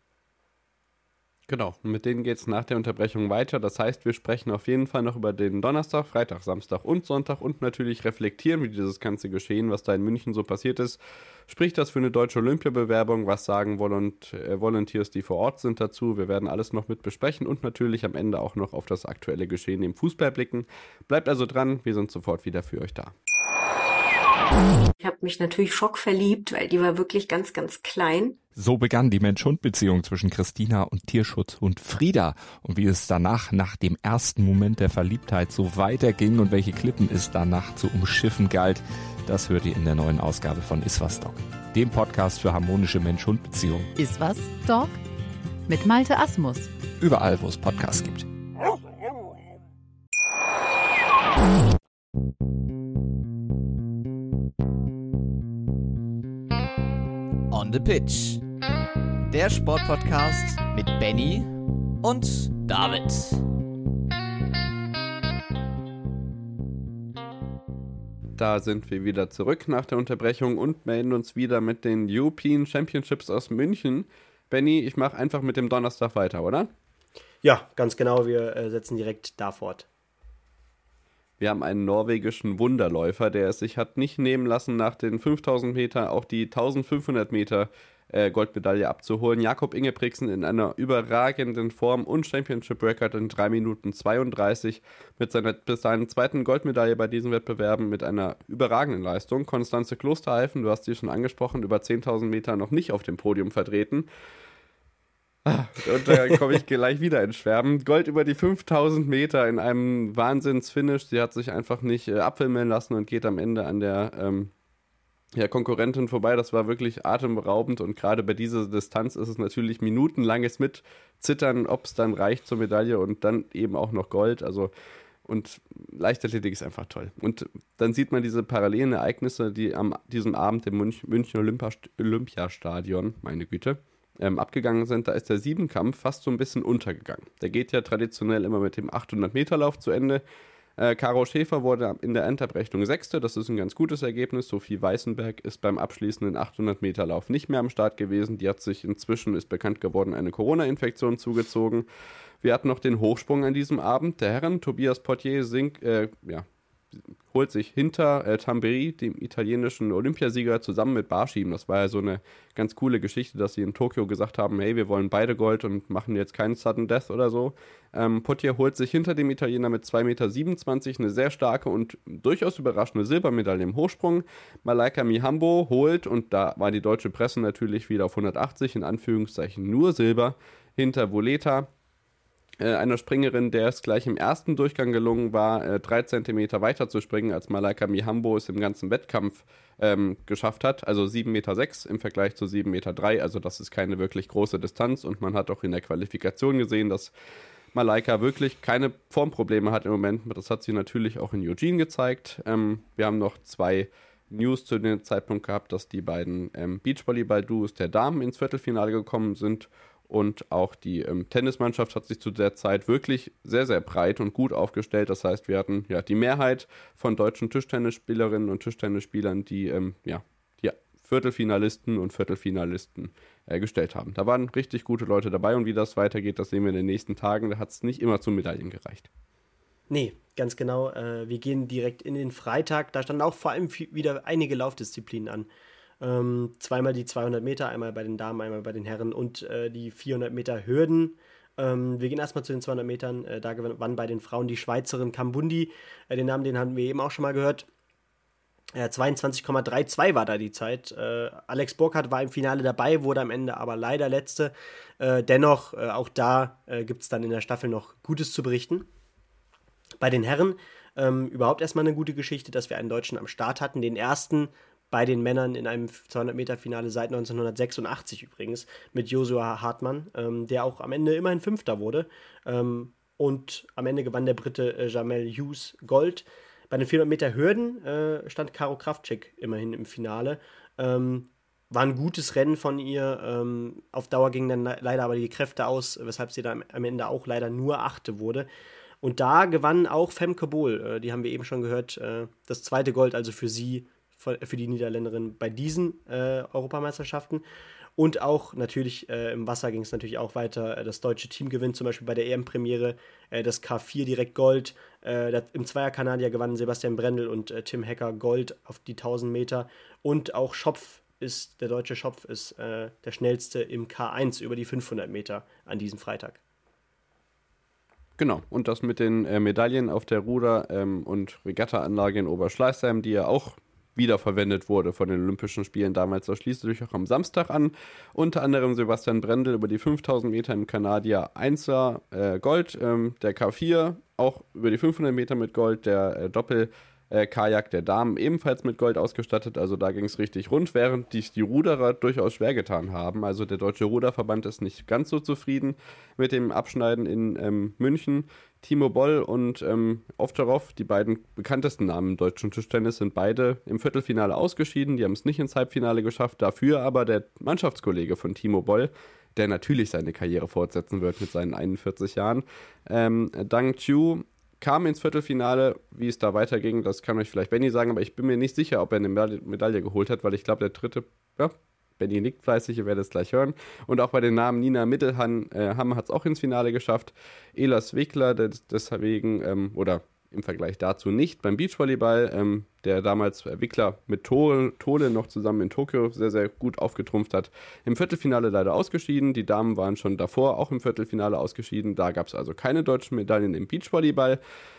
Genau, mit denen geht es nach der Unterbrechung weiter. Das heißt, wir sprechen auf jeden Fall noch über den Donnerstag, Freitag, Samstag und Sonntag und natürlich reflektieren, wie dieses ganze Geschehen, was da in München so passiert ist. Spricht das für eine deutsche Olympiabewerbung? Was sagen Volont- äh, Volunteers, die vor Ort sind, dazu? Wir werden alles noch mit besprechen und natürlich am Ende auch noch auf das aktuelle Geschehen im Fußball blicken. Bleibt also dran, wir sind sofort wieder für euch da. Ich habe mich natürlich schockverliebt, weil die war wirklich ganz, ganz klein. So begann die Mensch-Hund-Beziehung zwischen Christina und Tierschutzhund Frieda. Und wie es danach, nach dem ersten Moment der Verliebtheit, so weiterging und welche Klippen es danach zu umschiffen galt, das hört ihr in der neuen Ausgabe von Iswas Dog, dem Podcast für harmonische Mensch-Hund-Beziehungen. Iswas Dog mit Malte Asmus. Überall, wo es Podcasts gibt. On the Pitch. Der Sportpodcast mit Benny und David. Da sind wir wieder zurück nach der Unterbrechung und melden uns wieder mit den European Championships aus München. Benny, ich mache einfach mit dem Donnerstag weiter, oder? Ja, ganz genau. Wir äh, setzen direkt da fort. Wir haben einen norwegischen Wunderläufer, der es sich hat nicht nehmen lassen, nach den fünftausend Meter auch die eintausendfünfhundert Meter äh, Goldmedaille abzuholen. Jakob Ingebrigtsen in einer überragenden Form und Championship-Record in drei Minuten zweiunddreißig mit seiner bis dahin zweiten Goldmedaille bei diesen Wettbewerben mit einer überragenden Leistung. Konstanze Klosterhalfen, du hast sie schon angesprochen, über zehntausend Meter noch nicht auf dem Podium vertreten. Und da komme ich gleich wieder ins Schwärmen. Gold über die fünftausend Meter in einem Wahnsinns-Finish. Sie hat sich einfach nicht äh, abwimmeln lassen und geht am Ende an der ähm, ja, Konkurrentin vorbei. Das war wirklich atemberaubend und gerade bei dieser Distanz ist es natürlich minutenlanges Mitzittern, ob es dann reicht zur Medaille und dann eben auch noch Gold. Also und Leichtathletik ist einfach toll. Und dann sieht man diese parallelen Ereignisse, die am diesem Abend im Münch, München Olympa- Olympiastadion, meine Güte, Ähm, abgegangen sind. Da ist der Siebenkampf fast so ein bisschen untergegangen. Der geht ja traditionell immer mit dem achthundert Meter Lauf zu Ende. Äh, Caro Schäfer wurde in der Endabrechnung Sechste. Das ist ein ganz gutes Ergebnis. Sophie Weißenberg ist beim abschließenden achthundert Meter Lauf nicht mehr am Start gewesen. Die hat sich inzwischen, ist bekannt geworden, eine Corona-Infektion zugezogen. Wir hatten noch den Hochsprung an diesem Abend. Der Herren, Tobias Potier, sinkt, äh, ja, holt sich hinter äh, Tamberi, dem italienischen Olympiasieger, zusammen mit Barschim. Das war ja so eine ganz coole Geschichte, dass sie in Tokio gesagt haben, hey, wir wollen beide Gold und machen jetzt keinen Sudden Death oder so. Ähm, Potier holt sich hinter dem Italiener mit zwei Komma siebenundzwanzig Meter eine sehr starke und durchaus überraschende Silbermedaille im Hochsprung. Malaika Mihambo holt, und da war die deutsche Presse natürlich wieder auf hundertachtzig, in Anführungszeichen nur Silber, hinter Voleta, einer Springerin, der es gleich im ersten Durchgang gelungen war, äh, drei Zentimeter weiter zu springen, als Malaika Mihambo es im ganzen Wettkampf ähm, geschafft hat. Also sieben Komma sechs Meter im Vergleich zu sieben Komma drei Meter. Also das ist keine wirklich große Distanz. Und man hat auch in der Qualifikation gesehen, dass Malaika wirklich keine Formprobleme hat im Moment. Das hat sie natürlich auch in Eugene gezeigt. Ähm, wir haben noch zwei News zu dem Zeitpunkt gehabt, dass die beiden ähm, Beachvolleyball-Duos der Damen ins Viertelfinale gekommen sind. Und auch die ähm, Tennismannschaft hat sich zu der Zeit wirklich sehr, sehr breit und gut aufgestellt. Das heißt, wir hatten ja die Mehrheit von deutschen Tischtennisspielerinnen und Tischtennisspielern, die ähm, ja, die Viertelfinalisten und Viertelfinalisten äh, gestellt haben. Da waren richtig gute Leute dabei und wie das weitergeht, das sehen wir in den nächsten Tagen. Da hat es nicht immer zu Medaillen gereicht. Nee, ganz genau. Äh, wir gehen direkt in den Freitag. Da standen auch vor allem wieder einige Laufdisziplinen an. Ähm, zweimal die zweihundert Meter, einmal bei den Damen, einmal bei den Herren und äh, die vierhundert Meter Hürden. Ähm, wir gehen erstmal zu den zweihundert Metern. Äh, da gewann bei den Frauen die Schweizerin Kambundi. Äh, den Namen, den hatten wir eben auch schon mal gehört. Äh, zweiundzwanzig Komma zweiunddreißig war da die Zeit. Äh, Alex Burkhardt war im Finale dabei, wurde am Ende aber leider Letzte. Äh, dennoch, äh, auch da äh, gibt es dann in der Staffel noch Gutes zu berichten. Bei den Herren ähm, überhaupt erstmal eine gute Geschichte, dass wir einen Deutschen am Start hatten. Den ersten bei den Männern in einem zweihundert Meter Finale seit neunzehnhundertsechsundachtzig übrigens, mit Joshua Hartmann, ähm, der auch am Ende immerhin Fünfter wurde. Ähm, und am Ende gewann der Brite äh, Jamel Hughes Gold. Bei den vierhundert Meter Hürden äh, stand Caro Kraftcheck immerhin im Finale. Ähm, war ein gutes Rennen von ihr. Ähm, auf Dauer gingen dann le- leider aber die Kräfte aus, weshalb sie dann am Ende auch leider nur Achte wurde. Und da gewann auch Femke Bol, äh, die haben wir eben schon gehört, äh, das zweite Gold, also für sie, für die Niederländerin bei diesen äh, Europameisterschaften. Und auch natürlich äh, im Wasser ging es natürlich auch weiter. Das deutsche Team gewinnt zum Beispiel bei der E M-Premiere äh, das K vier direkt Gold. Äh, das, im Zweier-Kanadier gewannen Sebastian Brendel und äh, Tim Hecker Gold auf die tausend Meter. Und auch Schopf ist, der deutsche Schopf ist äh, der schnellste im K eins über die fünfhundert Meter an diesem Freitag. Genau, und das mit den äh, Medaillen auf der Ruder- ähm, und Regatta-Anlage in Oberschleißheim, die ja auch wiederverwendet wurde von den Olympischen Spielen damals. Das schließt sich auch am Samstag an. Unter anderem Sebastian Brendel über die fünftausend Meter im Kanadier Einser äh, Gold, ähm, der K vier auch über die fünfhundert Meter mit Gold, der äh, Doppel Äh, Kajak der Damen ebenfalls mit Gold ausgestattet, also da ging es richtig rund, während dies die Ruderer durchaus schwer getan haben. Also der Deutsche Ruderverband ist nicht ganz so zufrieden mit dem Abschneiden in ähm, München. Timo Boll und ähm, Ovtcharov, die beiden bekanntesten Namen im deutschen Tischtennis, sind beide im Viertelfinale ausgeschieden. Die haben es nicht ins Halbfinale geschafft, dafür aber der Mannschaftskollege von Timo Boll, der natürlich seine Karriere fortsetzen wird mit seinen einundvierzig Jahren, ähm, Dang Chiu, kam ins Viertelfinale. Wie es da weiterging, das kann euch vielleicht Benny sagen, aber ich bin mir nicht sicher, ob er eine Medaille, Medaille geholt hat, weil ich glaube, der dritte, ja, Benny nickt fleißig, ihr werdet es gleich hören. Und auch bei den Namen Nina Mittelham äh, hat es auch ins Finale geschafft. Elas Wickler, des, deswegen, ähm, oder im Vergleich dazu nicht, beim Beachvolleyball, ähm, der damals äh, Wickler mit Tole, Tole noch zusammen in Tokio sehr, sehr gut aufgetrumpft hat. Im Viertelfinale leider ausgeschieden. Die Damen waren schon davor auch im Viertelfinale ausgeschieden. Da gab es also keine deutschen Medaillen im Beachvolleyball.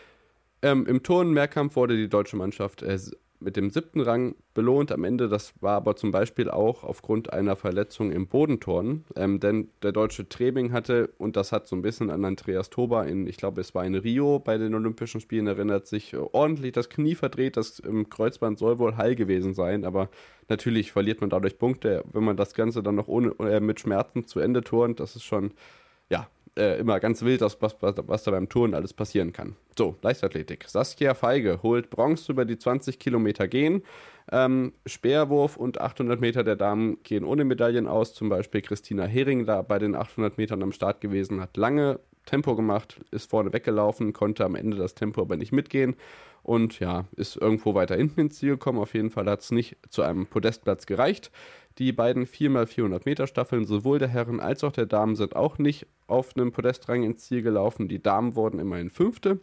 Ähm, Im Turnen-Mehrkampf wurde die deutsche Mannschaft äh, mit dem siebten Rang belohnt am Ende. Das war aber zum Beispiel auch aufgrund einer Verletzung im Bodenturnen, ähm, denn der deutsche Trebing hatte, und das hat so ein bisschen an Andreas Toba in, ich glaube es war in Rio bei den Olympischen Spielen erinnert, sich äh, ordentlich das Knie verdreht. Das ähm, Kreuzband soll wohl heil gewesen sein, aber natürlich verliert man dadurch Punkte, wenn man das Ganze dann noch ohne, äh, mit Schmerzen zu Ende turnt. Das ist schon, ja, Äh, immer ganz wild, was, was, was da beim Touren alles passieren kann. So, Leichtathletik. Saskia Feige holt Bronze über die zwanzig Kilometer Gehen. Ähm, Speerwurf und achthundert Meter der Damen gehen ohne Medaillen aus. Zum Beispiel Christina Hering da bei den achthundert Metern am Start gewesen, hat lange Tempo gemacht, ist vorne weggelaufen, konnte am Ende das Tempo aber nicht mitgehen und ja, ist irgendwo weiter hinten ins Ziel gekommen. Auf jeden Fall hat es nicht zu einem Podestplatz gereicht. Die beiden vier mal vierhundert Meter Staffeln, sowohl der Herren als auch der Damen, sind auch nicht auf einem Podestrang ins Ziel gelaufen. Die Damen wurden immerhin Fünfte.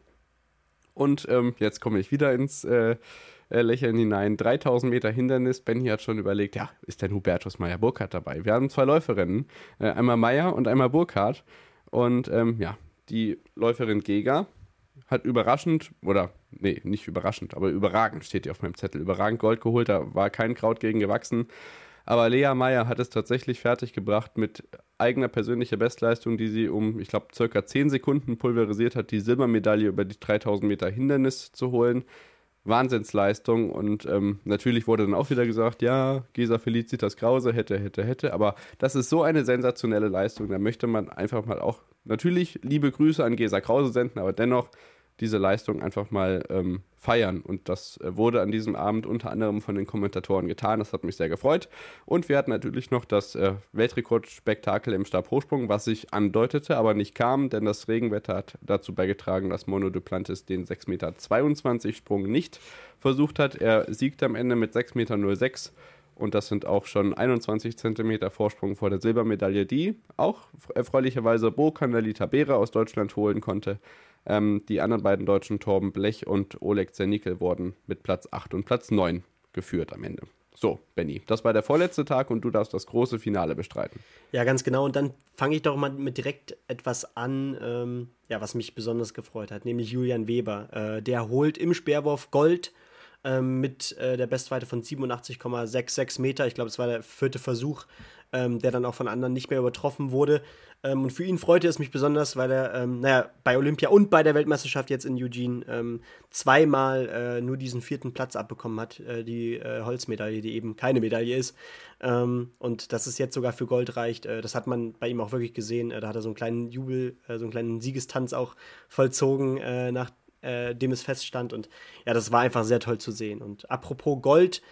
Und ähm, jetzt komme ich wieder ins äh, äh, Lächeln hinein. dreitausend Meter Hindernis. Benny hat schon überlegt, ja, ist denn Hubertus Meyer-Burkhardt dabei? Wir haben zwei Läuferinnen, äh, einmal Meyer und einmal Burkhardt. Und ähm, ja, die Läuferin Geger hat überraschend, oder nee, nicht überraschend, aber überragend steht hier auf meinem Zettel, überragend Gold geholt, da war kein Kraut gegen gewachsen. Aber Lea Meyer hat es tatsächlich fertiggebracht, mit eigener persönlicher Bestleistung, die sie um, ich glaube, circa zehn Sekunden pulverisiert hat, die Silbermedaille über die dreitausend Meter Hindernis zu holen. Wahnsinnsleistung. Und ähm, natürlich wurde dann auch wieder gesagt, ja, Gesa Felicitas Krause hätte, hätte, hätte. Aber das ist so eine sensationelle Leistung, da möchte man einfach mal auch natürlich liebe Grüße an Gesa Krause senden, aber dennoch diese Leistung einfach mal ähm, feiern. Und das äh, wurde an diesem Abend unter anderem von den Kommentatoren getan. Das hat mich sehr gefreut. Und wir hatten natürlich noch das äh, Weltrekordspektakel im Stabhochsprung, was sich andeutete, aber nicht kam, denn das Regenwetter hat dazu beigetragen, dass Mono Duplantis den sechs Komma zweiundzwanzig Meter Sprung nicht versucht hat. Er siegte am Ende mit sechs Komma null sechs und das sind auch schon einundzwanzig Zentimeter Vorsprung vor der Silbermedaille, die auch erfreulicherweise Bo Candalita Beere aus Deutschland holen konnte. Ähm, die anderen beiden Deutschen, Torben Blech und Oleg Zernickel, wurden mit Platz acht und Platz neun geführt am Ende. So, Benny, das war der vorletzte Tag und du darfst das große Finale bestreiten. Ja, ganz genau. Und dann fange ich doch mal mit direkt etwas an, ähm, ja, was mich besonders gefreut hat, nämlich Julian Weber. Äh, der holt im Speerwurf Gold ähm, mit äh, der Bestweite von siebenundachtzig Komma sechsundsechzig Meter. Ich glaube, es war der vierte Versuch, ähm, der dann auch von anderen nicht mehr übertroffen wurde. Ähm, und für ihn freute es mich besonders, weil er, ähm, naja, bei Olympia und bei der Weltmeisterschaft jetzt in Eugene ähm, zweimal äh, nur diesen vierten Platz abbekommen hat, äh, die äh, Holzmedaille, die eben keine Medaille ist. Ähm, und dass es jetzt sogar für Gold reicht, äh, das hat man bei ihm auch wirklich gesehen. Äh, da hat er so einen kleinen Jubel, äh, so einen kleinen Siegestanz auch vollzogen, äh, nachdem äh, es feststand. Und ja, das war einfach sehr toll zu sehen. Und apropos Gold,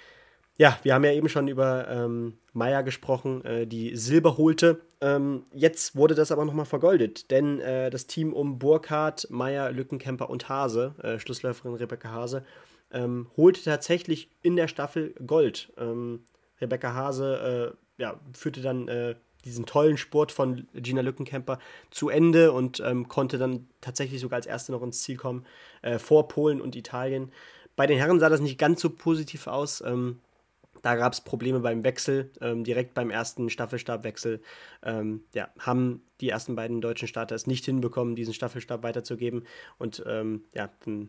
ja, wir haben ja eben schon über ähm, Meyer gesprochen, äh, die Silber holte. Ähm, jetzt wurde das aber nochmal vergoldet, denn äh, das Team um Burkhardt, Meyer, Lückenkämper und Hase, äh, Schlussläuferin Rebecca Hase, ähm, holte tatsächlich in der Staffel Gold. Ähm, Rebecca Hase äh, ja, führte dann äh, diesen tollen Spurt von Gina Lückenkämper zu Ende und ähm, konnte dann tatsächlich sogar als Erste noch ins Ziel kommen, äh, vor Polen und Italien. Bei den Herren sah das nicht ganz so positiv aus. Ähm, Da gab es Probleme beim Wechsel, ähm, direkt beim ersten Staffelstabwechsel. Ähm, ja, haben die ersten beiden deutschen Starter es nicht hinbekommen, diesen Staffelstab weiterzugeben. Und ähm, ja, dann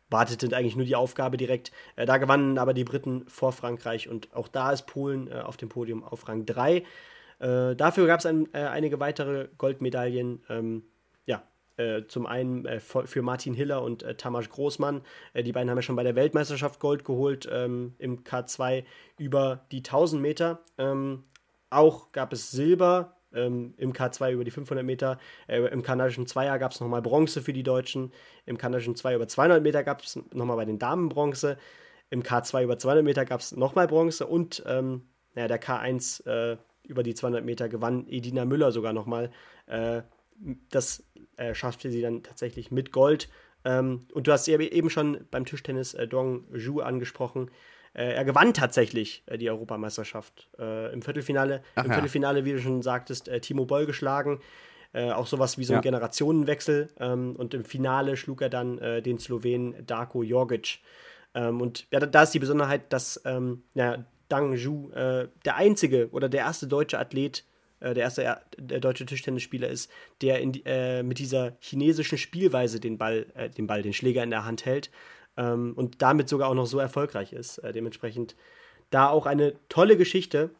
wartete eigentlich nur die Aufgabe direkt. Äh, da gewannen aber die Briten vor Frankreich und auch da ist Polen äh, auf dem Podium auf Rang drei. Äh, dafür gab es ein, äh, einige weitere Goldmedaillen. Ähm, ja, äh, zum einen äh, für Martin Hiller und äh, Tamas Großmann. Äh, die beiden haben ja schon bei der Weltmeisterschaft Gold geholt ähm, im K zwei über die tausend Meter. Ähm, auch gab es Silber ähm, im K zwei über die fünfhundert Meter. Äh, Im kanadischen Zweier gab es nochmal Bronze für die Deutschen. Im kanadischen Zweier über zweihundert Meter gab es nochmal bei den Damen Bronze. Im K zwei über zweihundert Meter gab es nochmal Bronze und ähm, ja, der K eins äh, über die zweihundert Meter gewann Edina Müller sogar nochmal. Äh, das äh, schaffte sie dann tatsächlich mit Gold. Ähm, und du hast eben schon beim Tischtennis äh, Dong Zhu angesprochen. Äh, er gewann tatsächlich äh, die Europameisterschaft. Äh, Im Viertelfinale, Ach, im ja. Viertelfinale, wie du schon sagtest, äh, Timo Boll geschlagen. Äh, auch sowas wie so ein ja. Generationenwechsel. Ähm, und im Finale schlug er dann äh, den Slowenen Darko Jorgic. Ähm, und ja, da, da ist die Besonderheit, dass ähm, ja, Dong Zhu äh, der einzige oder der erste deutsche Athlet, äh, der erste er, der deutsche Tischtennisspieler ist, der in die, äh, mit dieser chinesischen Spielweise den Ball, äh, den Ball, den Schläger in der Hand hält ähm, und damit sogar auch noch so erfolgreich ist. Äh, dementsprechend da auch eine tolle Geschichte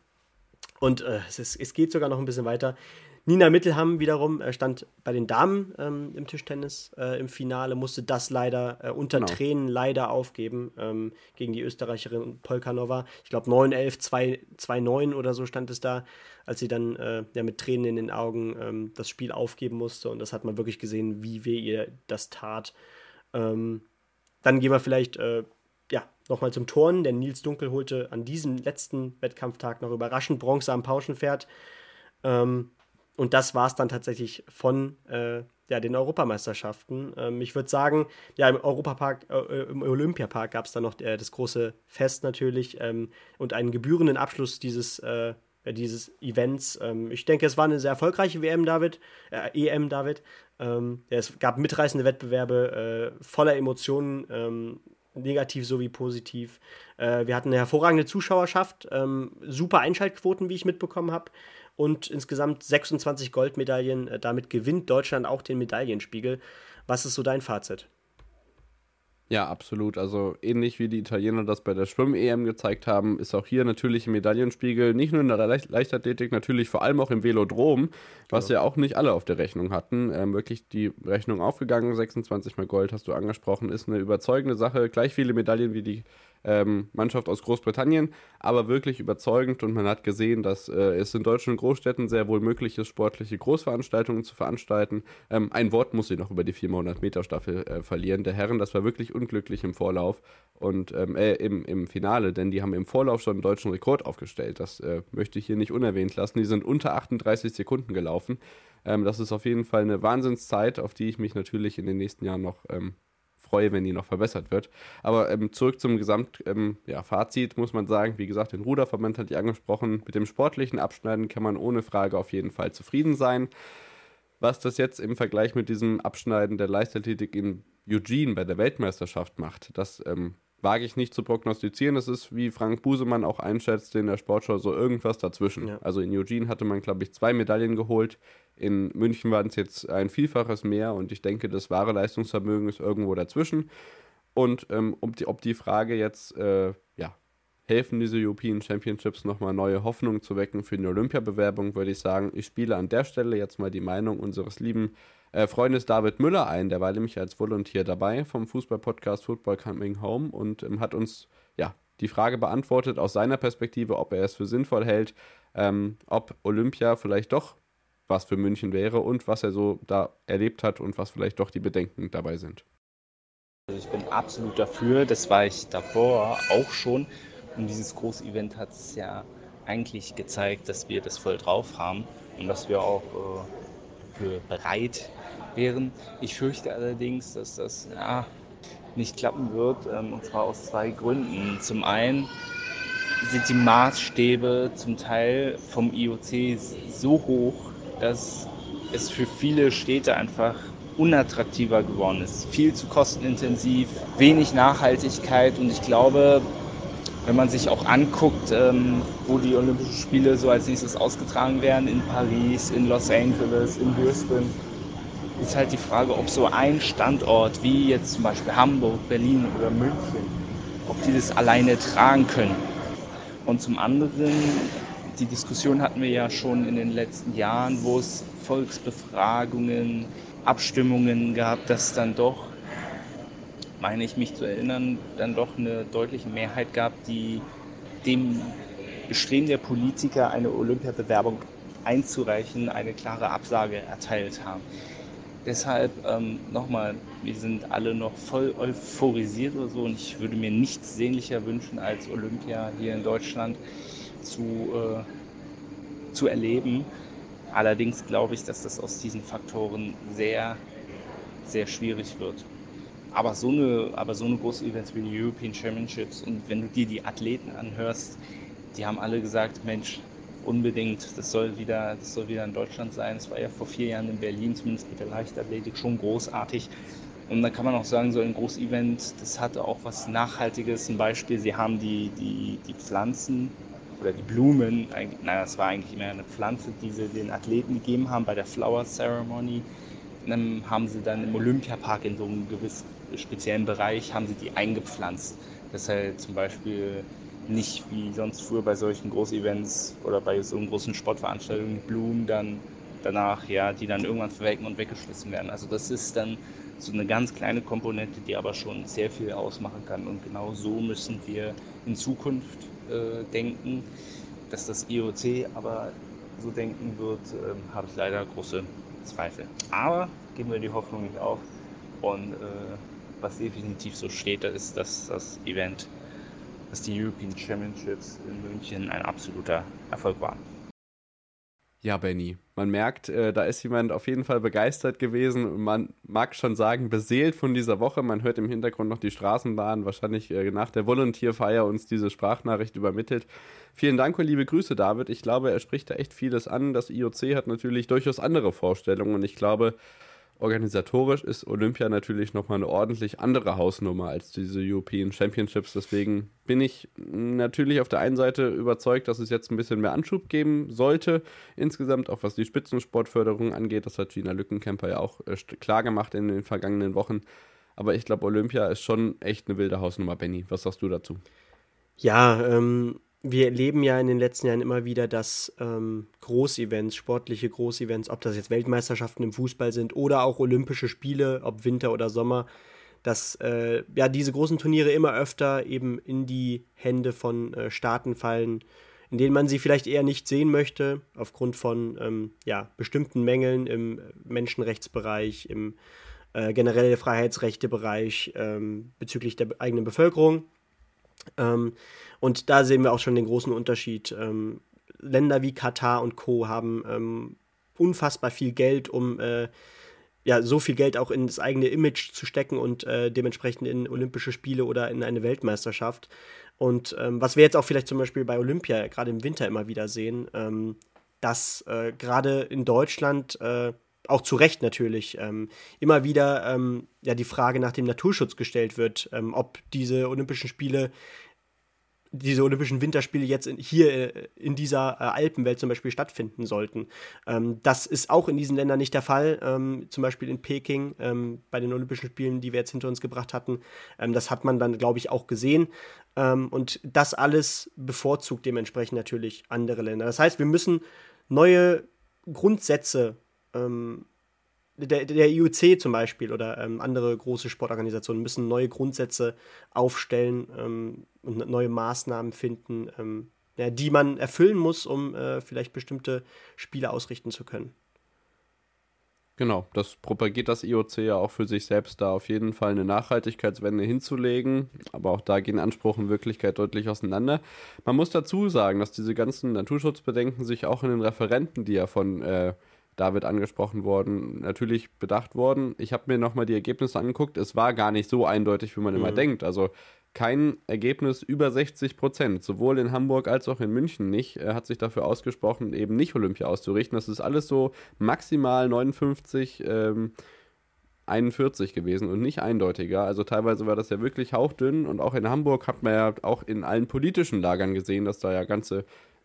und äh, es, ist, es geht sogar noch ein bisschen weiter. Nina Mittelham wiederum äh, stand bei den Damen ähm, im Tischtennis äh, im Finale, musste das leider äh, unter genau. Tränen leider aufgeben ähm, gegen die Österreicherin Polkanova. Ich glaube neun elf, zwei neun oder so stand es da, als sie dann äh, ja, mit Tränen in den Augen ähm, das Spiel aufgeben musste. Und das hat man wirklich gesehen, wie weh ihr das tat. Ähm, dann gehen wir vielleicht äh, ja, nochmal zum Turnen, denn Nils Dunkel holte an diesem letzten Wettkampftag noch überraschend Bronze am Pauschenpferd. Ähm, Und das war es dann tatsächlich von äh, ja, den Europameisterschaften. Ähm, ich würde sagen, ja, im Europapark, äh, im Olympiapark gab es dann noch äh, das große Fest natürlich ähm, und einen gebührenden Abschluss dieses, äh, dieses Events. Ähm, ich denke, es war eine sehr erfolgreiche W M, David, äh, E M, David. Ähm, ja, es gab mitreißende Wettbewerbe, äh, voller Emotionen, ähm, negativ sowie positiv. Äh, wir hatten eine hervorragende Zuschauerschaft, ähm, super Einschaltquoten, wie ich mitbekommen habe. Und insgesamt sechsundzwanzig Goldmedaillen. Damit gewinnt Deutschland auch den Medaillenspiegel. Was ist so dein Fazit? Ja, absolut. Also ähnlich wie die Italiener das bei der Schwimm-E M gezeigt haben, ist auch hier natürlich ein Medaillenspiegel, nicht nur in der Le- Leichtathletik, natürlich vor allem auch im Velodrom, was genau. ja auch nicht alle auf der Rechnung hatten. Ähm, wirklich die Rechnung aufgegangen, sechsundzwanzig mal Gold, hast du angesprochen, ist eine überzeugende Sache. Gleich viele Medaillen wie die Ähm, Mannschaft aus Großbritannien, aber wirklich überzeugend und man hat gesehen, dass äh, es in deutschen Großstädten sehr wohl möglich ist, sportliche Großveranstaltungen zu veranstalten. Ähm, ein Wort muss sie noch über die vierhundert Meter Staffel äh, verlieren. Der Herren, das war wirklich unglücklich im Vorlauf und ähm, äh, im, im Finale, denn die haben im Vorlauf schon einen deutschen Rekord aufgestellt. Das äh, möchte ich hier nicht unerwähnt lassen. Die sind unter achtunddreißig Sekunden gelaufen. Ähm, das ist auf jeden Fall eine Wahnsinnszeit, auf die ich mich natürlich in den nächsten Jahren noch ähm, freue, wenn die noch verbessert wird. Aber ähm, zurück zum Gesamtfazit, ähm, ja, Fazit muss man sagen, wie gesagt, den Ruderverband hat die angesprochen, mit dem sportlichen Abschneiden kann man ohne Frage auf jeden Fall zufrieden sein. Was das jetzt im Vergleich mit diesem Abschneiden der Leichtathletik in Eugene bei der Weltmeisterschaft macht, das ähm, wage ich nicht zu prognostizieren. Das ist, wie Frank Busemann auch einschätzt in der Sportschau, so irgendwas dazwischen. Ja. Also in Eugene hatte man, glaube ich, zwei Medaillen geholt. In München waren es jetzt ein Vielfaches mehr und ich denke, das wahre Leistungsvermögen ist irgendwo dazwischen. Und ähm, ob, die, ob die Frage jetzt, äh, ja, helfen diese European Championships nochmal neue Hoffnungen zu wecken für eine Olympiabewerbung, würde ich sagen, ich spiele an der Stelle jetzt mal die Meinung unseres lieben äh, Freundes David Müller ein. Der war nämlich als Volunteer dabei vom Fußball-Podcast Football Coming Home und ähm, hat uns, ja, die Frage beantwortet aus seiner Perspektive, ob er es für sinnvoll hält, ähm, ob Olympia vielleicht doch was für München wäre und was er so da erlebt hat und was vielleicht doch die Bedenken dabei sind. Also ich bin absolut dafür, das war ich davor auch schon und dieses Großevent hat es ja eigentlich gezeigt, dass wir das voll drauf haben und dass wir auch äh, für bereit wären. Ich fürchte allerdings, dass das ja, nicht klappen wird ähm, und zwar aus zwei Gründen. Zum einen sind die Maßstäbe zum Teil vom I O C so hoch, dass es für viele Städte einfach unattraktiver geworden ist. Viel zu kostenintensiv, wenig Nachhaltigkeit und ich glaube, wenn man sich auch anguckt, ähm, wo die Olympischen Spiele so als nächstes ausgetragen werden, in Paris, in Los Angeles, in Brisbane, ist halt die Frage, ob so ein Standort wie jetzt zum Beispiel Hamburg, Berlin oder München, ob die das alleine tragen können. Und zum anderen, die Diskussion hatten wir ja schon in den letzten Jahren, wo es Volksbefragungen, Abstimmungen gab, dass dann doch, meine ich mich zu erinnern, dann doch eine deutliche Mehrheit gab, die dem Bestreben der Politiker, eine Olympiabewerbung einzureichen, eine klare Absage erteilt haben. Deshalb ähm, nochmal, wir sind alle noch voll euphorisiert oder so und ich würde mir nichts sehnlicher wünschen, als Olympia hier in Deutschland zu, äh, zu erleben. Allerdings glaube ich, dass das aus diesen Faktoren sehr, sehr schwierig wird. Aber so eine, aber so eine große Events wie die European Championships und wenn du dir die Athleten anhörst, die haben alle gesagt, Mensch, unbedingt, das soll wieder, das soll wieder in Deutschland sein. Es war ja vor vier Jahren in Berlin, zumindest mit der Leichtathletik, schon großartig. Und dann kann man auch sagen, so ein Großevent, das hatte auch was Nachhaltiges. Ein Beispiel, sie haben die, die, die Pflanzen oder die Blumen, naja, es war eigentlich mehr eine Pflanze, die sie den Athleten gegeben haben bei der Flower Ceremony. Dann haben sie dann im Olympiapark in so einem gewissen speziellen Bereich, haben sie die eingepflanzt. Das heißt zum Beispiel nicht wie sonst früher bei solchen Großevents oder bei so großen Sportveranstaltungen die Blumen dann danach, ja, die dann irgendwann verwelken und weggeschmissen werden. Also das ist dann so eine ganz kleine Komponente, die aber schon sehr viel ausmachen kann. Und genau so müssen wir in Zukunft äh, denken. Dass das I O C aber so denken wird, äh, habe ich leider große Zweifel. Aber geben wir die Hoffnung nicht auf. Und äh, was definitiv so steht, ist, dass das Event, dass die European Championships in München ein absoluter Erfolg waren. Ja, Benny, man merkt, äh, da ist jemand auf jeden Fall begeistert gewesen und man mag schon sagen, beseelt von dieser Woche. Man hört im Hintergrund noch die Straßenbahn, wahrscheinlich äh, nach der Volunteer-Feier uns diese Sprachnachricht übermittelt. Vielen Dank und liebe Grüße, David. Ich glaube, er spricht da echt vieles an. Das I O C hat natürlich durchaus andere Vorstellungen und ich glaube, organisatorisch ist Olympia natürlich nochmal eine ordentlich andere Hausnummer als diese European Championships. Deswegen bin ich natürlich auf der einen Seite überzeugt, dass es jetzt ein bisschen mehr Anschub geben sollte. Insgesamt auch was die Spitzensportförderung angeht. Das hat Gina Lückenkämper ja auch äh, klar gemacht in den vergangenen Wochen. Aber ich glaube, Olympia ist schon echt eine wilde Hausnummer, Benny. Was sagst du dazu? Ja, ähm... wir erleben ja in den letzten Jahren immer wieder, dass ähm, Großevents, sportliche Großevents, ob das jetzt Weltmeisterschaften im Fußball sind oder auch Olympische Spiele, ob Winter oder Sommer, dass äh, ja diese großen Turniere immer öfter eben in die Hände von äh, Staaten fallen, in denen man sie vielleicht eher nicht sehen möchte, aufgrund von ähm, ja, bestimmten Mängeln im Menschenrechtsbereich, im äh, generell Freiheitsrechtebereich ähm, bezüglich der eigenen Bevölkerung. Ähm, und da sehen wir auch schon den großen Unterschied. Ähm, Länder wie Katar und Co. haben ähm, unfassbar viel Geld, um äh, ja, so viel Geld auch in das eigene Image zu stecken und äh, dementsprechend in Olympische Spiele oder in eine Weltmeisterschaft. Und ähm, was wir jetzt auch vielleicht zum Beispiel bei Olympia gerade im Winter immer wieder sehen, ähm, dass äh, gerade in Deutschland äh, auch zu Recht natürlich, ähm, immer wieder ähm, ja, die Frage nach dem Naturschutz gestellt wird, ähm, ob diese Olympischen Spiele, diese Olympischen Winterspiele jetzt in, hier äh, in dieser äh, Alpenwelt zum Beispiel stattfinden sollten. Ähm, das ist auch in diesen Ländern nicht der Fall, ähm, zum Beispiel in Peking, ähm, bei den Olympischen Spielen, die wir jetzt hinter uns gebracht hatten. Ähm, das hat man dann, glaube ich, auch gesehen. Ähm, und das alles bevorzugt dementsprechend natürlich andere Länder. Das heißt, wir müssen neue Grundsätze Ähm, der, der I O C zum Beispiel oder ähm, andere große Sportorganisationen müssen neue Grundsätze aufstellen ähm, und neue Maßnahmen finden, ähm, ja, die man erfüllen muss, um äh, vielleicht bestimmte Spiele ausrichten zu können. Genau, das propagiert das I O C ja auch für sich selbst, da auf jeden Fall eine Nachhaltigkeitswende hinzulegen, aber auch da gehen Anspruch und Wirklichkeit deutlich auseinander. Man muss dazu sagen, dass diese ganzen Naturschutzbedenken sich auch in den Referenten, die ja von äh, David angesprochen worden, natürlich bedacht worden. Ich habe mir nochmal die Ergebnisse angeguckt. Es war gar nicht so eindeutig, wie man mhm. immer denkt. Also kein Ergebnis über sechzig Prozent, sowohl in Hamburg als auch in München nicht, er hat sich dafür ausgesprochen, eben nicht Olympia auszurichten. Das ist alles so maximal neunundfünfzig, ähm, einundvierzig gewesen und nicht eindeutiger. Also teilweise war das ja wirklich hauchdünn und auch in Hamburg hat man ja auch in allen politischen Lagern gesehen, dass da ja ganze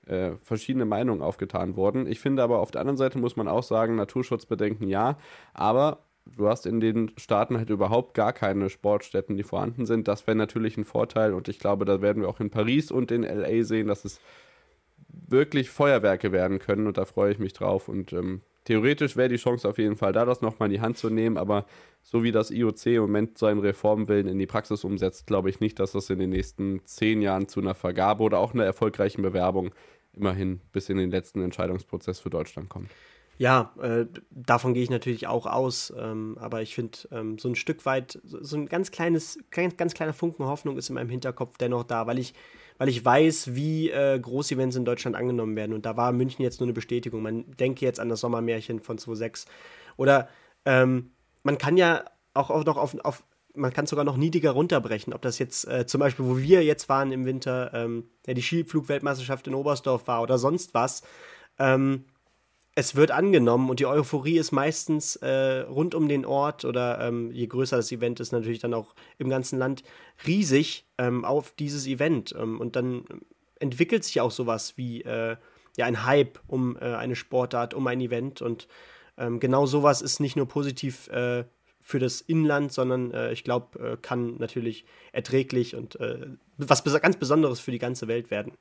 äh, verschiedene Meinungen aufgetan wurden. Ich finde aber auf der anderen Seite muss man auch sagen, Naturschutzbedenken ja, aber du hast in den Staaten halt überhaupt gar keine Sportstätten, die vorhanden sind. Das wäre natürlich ein Vorteil und ich glaube, da werden wir auch in Paris und in L A sehen, dass es wirklich Feuerwerke werden können und da freue ich mich drauf und ähm, theoretisch wäre die Chance auf jeden Fall da, das nochmal in die Hand zu nehmen, aber so wie das I O C im Moment seinen Reformwillen in die Praxis umsetzt, glaube ich nicht, dass das in den nächsten zehn Jahren zu einer Vergabe oder auch einer erfolgreichen Bewerbung immerhin bis in den letzten Entscheidungsprozess für Deutschland kommt. Ja, äh, davon gehe ich natürlich auch aus, ähm, aber ich finde, ähm, so ein Stück weit, so, so ein ganz kleines, ganz, ganz kleiner Funken Hoffnung ist in meinem Hinterkopf dennoch da, weil ich, weil ich weiß, wie äh, Großevents in Deutschland angenommen werden und da war München jetzt nur eine Bestätigung. Man denke jetzt an das Sommermärchen von zweitausendsechs oder ähm, man kann ja auch, auch noch auf, auf man kann es sogar noch niedriger runterbrechen, ob das jetzt äh, zum Beispiel, wo wir jetzt waren im Winter, ähm, ja, die Skiflug-Weltmeisterschaft in Oberstdorf war oder sonst was, ähm, es wird angenommen und die Euphorie ist meistens äh, rund um den Ort oder ähm, je größer das Event ist, natürlich dann auch im ganzen Land riesig ähm, auf dieses Event. Ähm, und dann entwickelt sich auch sowas wie äh, ja, ein Hype um äh, eine Sportart, um ein Event. Und ähm, genau sowas ist nicht nur positiv äh, für das Inland, sondern äh, ich glaube, äh, kann natürlich erträglich und äh, was bes- ganz Besonderes für die ganze Welt werden.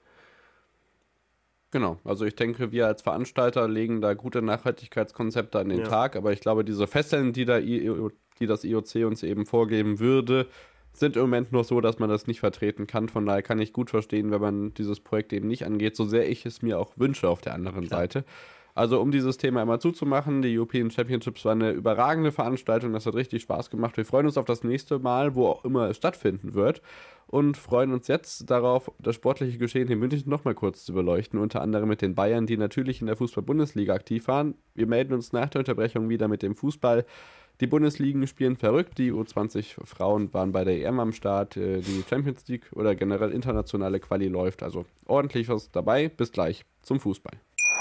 Genau, also ich denke, wir als Veranstalter legen da gute Nachhaltigkeitskonzepte an den Ja. Tag, aber ich glaube, diese Fesseln, die, da I O, die das I O C uns eben vorgeben würde, sind im Moment noch so, dass man das nicht vertreten kann. Von daher kann ich gut verstehen, wenn man dieses Projekt eben nicht angeht, so sehr ich es mir auch wünsche auf der anderen Klar. Seite. Also um dieses Thema einmal zuzumachen, die European Championships war eine überragende Veranstaltung, das hat richtig Spaß gemacht. Wir freuen uns auf das nächste Mal, wo auch immer es stattfinden wird und freuen uns jetzt darauf, das sportliche Geschehen in München nochmal kurz zu beleuchten, unter anderem mit den Bayern, die natürlich in der Fußball-Bundesliga aktiv waren. Wir melden uns nach der Unterbrechung wieder mit dem Fußball. Die Bundesligen spielen verrückt, die U zwanzig Frauen waren bei der E M am Start, die Champions League oder generell internationale Quali läuft, also ordentlich was dabei. Bis gleich zum Fußball.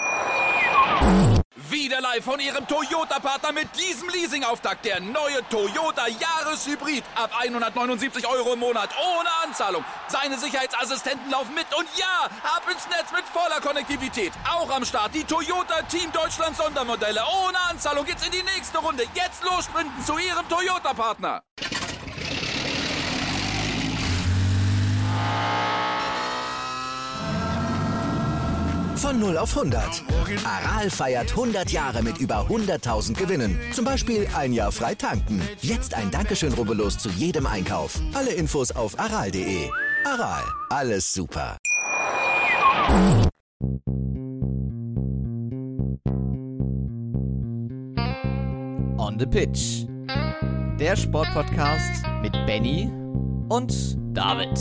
Wieder live von Ihrem Toyota-Partner mit diesem Leasing-Auftakt. Der neue Toyota Jahreshybrid. Ab hundertneunundsiebzig Euro im Monat. Ohne Anzahlung. Seine Sicherheitsassistenten laufen mit. Und ja, ab ins Netz mit voller Konnektivität. Auch am Start die Toyota Team Deutschland Sondermodelle. Ohne Anzahlung geht's in die nächste Runde. Jetzt los sprinten zu Ihrem Toyota-Partner. Von null auf hundert. Aral feiert hundert Jahre mit über hunderttausend Gewinnen. Zum Beispiel ein Jahr frei tanken. Jetzt ein Dankeschön, rubbellos zu jedem Einkauf. Alle Infos auf aral punkt de. Aral, alles super. On the Pitch. Der Sportpodcast mit Benny und David.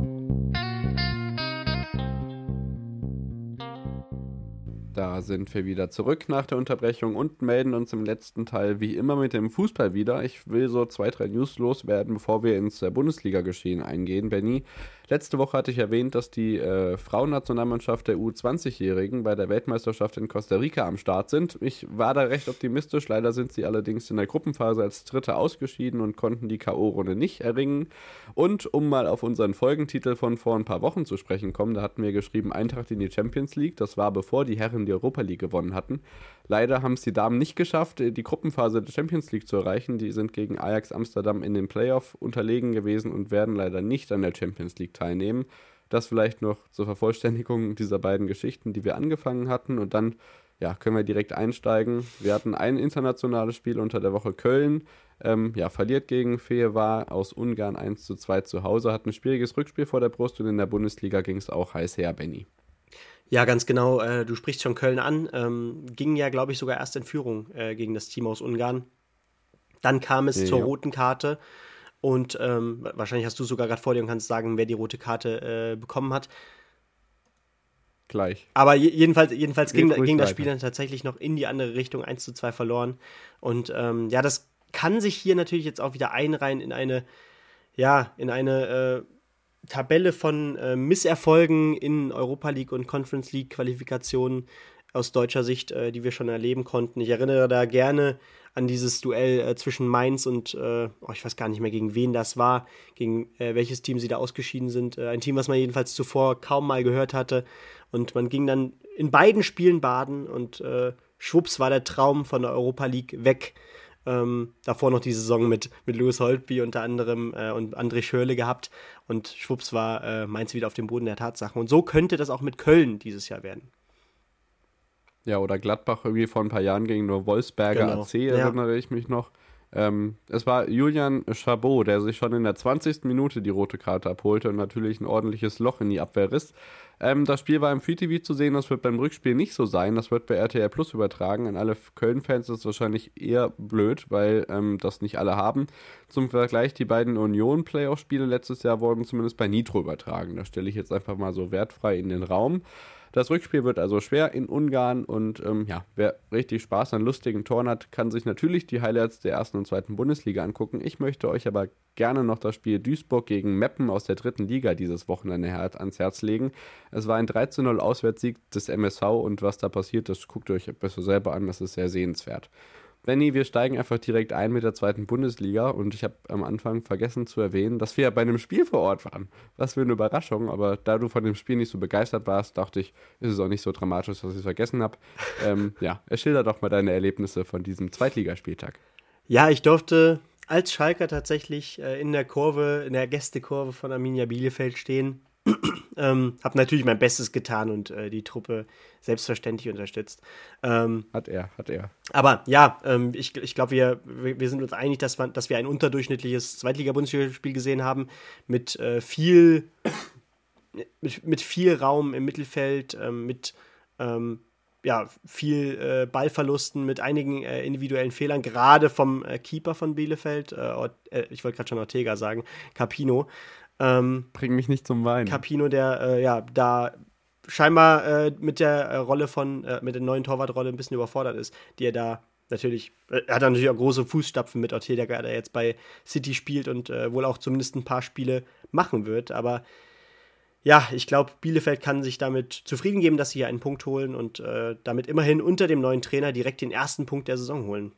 Da sind wir wieder zurück nach der Unterbrechung und melden uns im letzten Teil wie immer mit dem Fußball wieder. Ich will so zwei, drei News loswerden, bevor wir ins äh, Bundesliga-Geschehen eingehen. Benni, letzte Woche hatte ich erwähnt, dass die äh, Frauennationalmannschaft der U zwanzig-Jährigen bei der Weltmeisterschaft in Costa Rica am Start sind. Ich war da recht optimistisch, leider sind sie allerdings in der Gruppenphase als Dritte ausgeschieden und konnten die K O-Runde nicht erringen. Und um mal auf unseren Folgentitel von vor ein paar Wochen zu sprechen kommen, da hatten wir geschrieben Eintracht in die Champions League. Das war bevor die Herren die Europa League gewonnen hatten. Leider haben es die Damen nicht geschafft, die Gruppenphase der Champions League zu erreichen. Die sind gegen Ajax Amsterdam in den Playoff unterlegen gewesen und werden leider nicht an der Champions League teilnehmen. Das vielleicht noch zur Vervollständigung dieser beiden Geschichten, die wir angefangen hatten. Und dann ja, können wir direkt einsteigen. Wir hatten ein internationales Spiel unter der Woche. Köln ähm, ja, verliert gegen Fejevar aus Ungarn eins zu zwei zu Hause, hat ein schwieriges Rückspiel vor der Brust und in der Bundesliga ging es auch heiß her, Benni. Ja, ganz genau. Äh, du sprichst schon Köln an. Ähm, ging ja, glaube ich, sogar erst in Führung äh, gegen das Team aus Ungarn. Dann kam es ja. zur roten Karte. Und ähm, wahrscheinlich hast du sogar gerade vor dir und kannst sagen, wer die rote Karte äh, bekommen hat. Gleich. Aber je- jedenfalls, jedenfalls ging, ging das Spiel dann tatsächlich noch in die andere Richtung, eins zu zwei verloren. Und ähm, ja, das kann sich hier natürlich jetzt auch wieder einreihen in eine, ja, in eine äh, Tabelle von äh, Misserfolgen in Europa League und Conference League Qualifikationen aus deutscher Sicht, äh, die wir schon erleben konnten. Ich erinnere da gerne an dieses Duell äh, zwischen Mainz und, äh, oh, ich weiß gar nicht mehr, gegen wen das war, gegen äh, welches Team sie da ausgeschieden sind. Äh, ein Team, was man jedenfalls zuvor kaum mal gehört hatte. Und man ging dann in beiden Spielen baden und äh, schwupps war der Traum von der Europa League weg. Ähm, davor noch die Saison mit, mit Louis Holtby unter anderem äh, und André Schürrle gehabt. Und schwupps war äh, Mainz wieder auf dem Boden der Tatsachen. Und so könnte das auch mit Köln dieses Jahr werden. Ja, oder Gladbach irgendwie vor ein paar Jahren gegen nur Wolfsberger Genau. A C, erinnere ja. ich mich noch. Ähm, es war Julian Chabot, der sich schon in der zwanzigsten Minute die rote Karte abholte und natürlich ein ordentliches Loch in die Abwehr riss. Ähm, das Spiel war im Free T V zu sehen, das wird beim Rückspiel nicht so sein. Das wird bei R T L Plus übertragen. An alle Köln-Fans ist es wahrscheinlich eher blöd, weil ähm, das nicht alle haben. Zum Vergleich, die beiden Union-Playoff-Spiele letztes Jahr wurden zumindest bei Nitro übertragen. Das stelle ich jetzt einfach mal so wertfrei in den Raum. Das Rückspiel wird also schwer in Ungarn und ähm, ja, wer richtig Spaß an lustigen Toren hat, kann sich natürlich die Highlights der ersten und zweiten Bundesliga angucken. Ich möchte euch aber gerne noch das Spiel Duisburg gegen Meppen aus der dritten Liga dieses Wochenende ans Herz legen. Es war ein drei zu null Auswärtssieg des M S V und was da passiert, das guckt ihr euch besser selber an, das ist sehr sehenswert. Benni, wir steigen einfach direkt ein mit der zweiten Bundesliga und ich habe am Anfang vergessen zu erwähnen, dass wir ja bei einem Spiel vor Ort waren. Was für eine Überraschung, aber da du von dem Spiel nicht so begeistert warst, dachte ich, ist es auch nicht so dramatisch, dass ich es vergessen habe. Ähm, ja, schilder doch mal deine Erlebnisse von diesem Zweitligaspieltag. Ja, ich durfte als Schalker tatsächlich äh, in der Kurve, in der Gästekurve von Arminia Bielefeld stehen. ähm, hab natürlich mein Bestes getan und äh, die Truppe selbstverständlich unterstützt. Ähm, hat er, hat er. Aber ja, ähm, ich, ich glaube, wir, wir sind uns einig, dass wir, dass wir ein unterdurchschnittliches Zweitliga-Bundesliga-Spiel gesehen haben mit äh, viel mit, mit viel Raum im Mittelfeld, ähm, mit ähm, ja, viel äh, Ballverlusten, mit einigen äh, individuellen Fehlern, gerade vom äh, Keeper von Bielefeld, äh, äh, ich wollte gerade schon Ortega sagen, Capino. Ähm, Bring mich nicht zum Weinen. Capino, der äh, ja da scheinbar äh, mit der äh, Rolle von, äh, mit der neuen Torwartrolle ein bisschen überfordert ist, die er da natürlich, äh, er hat natürlich auch große Fußstapfen mit Ortega, der jetzt bei City spielt und äh, wohl auch zumindest ein paar Spiele machen wird, aber ja, ich glaube, Bielefeld kann sich damit zufrieden geben, dass sie hier einen Punkt holen und äh, damit immerhin unter dem neuen Trainer direkt den ersten Punkt der Saison holen.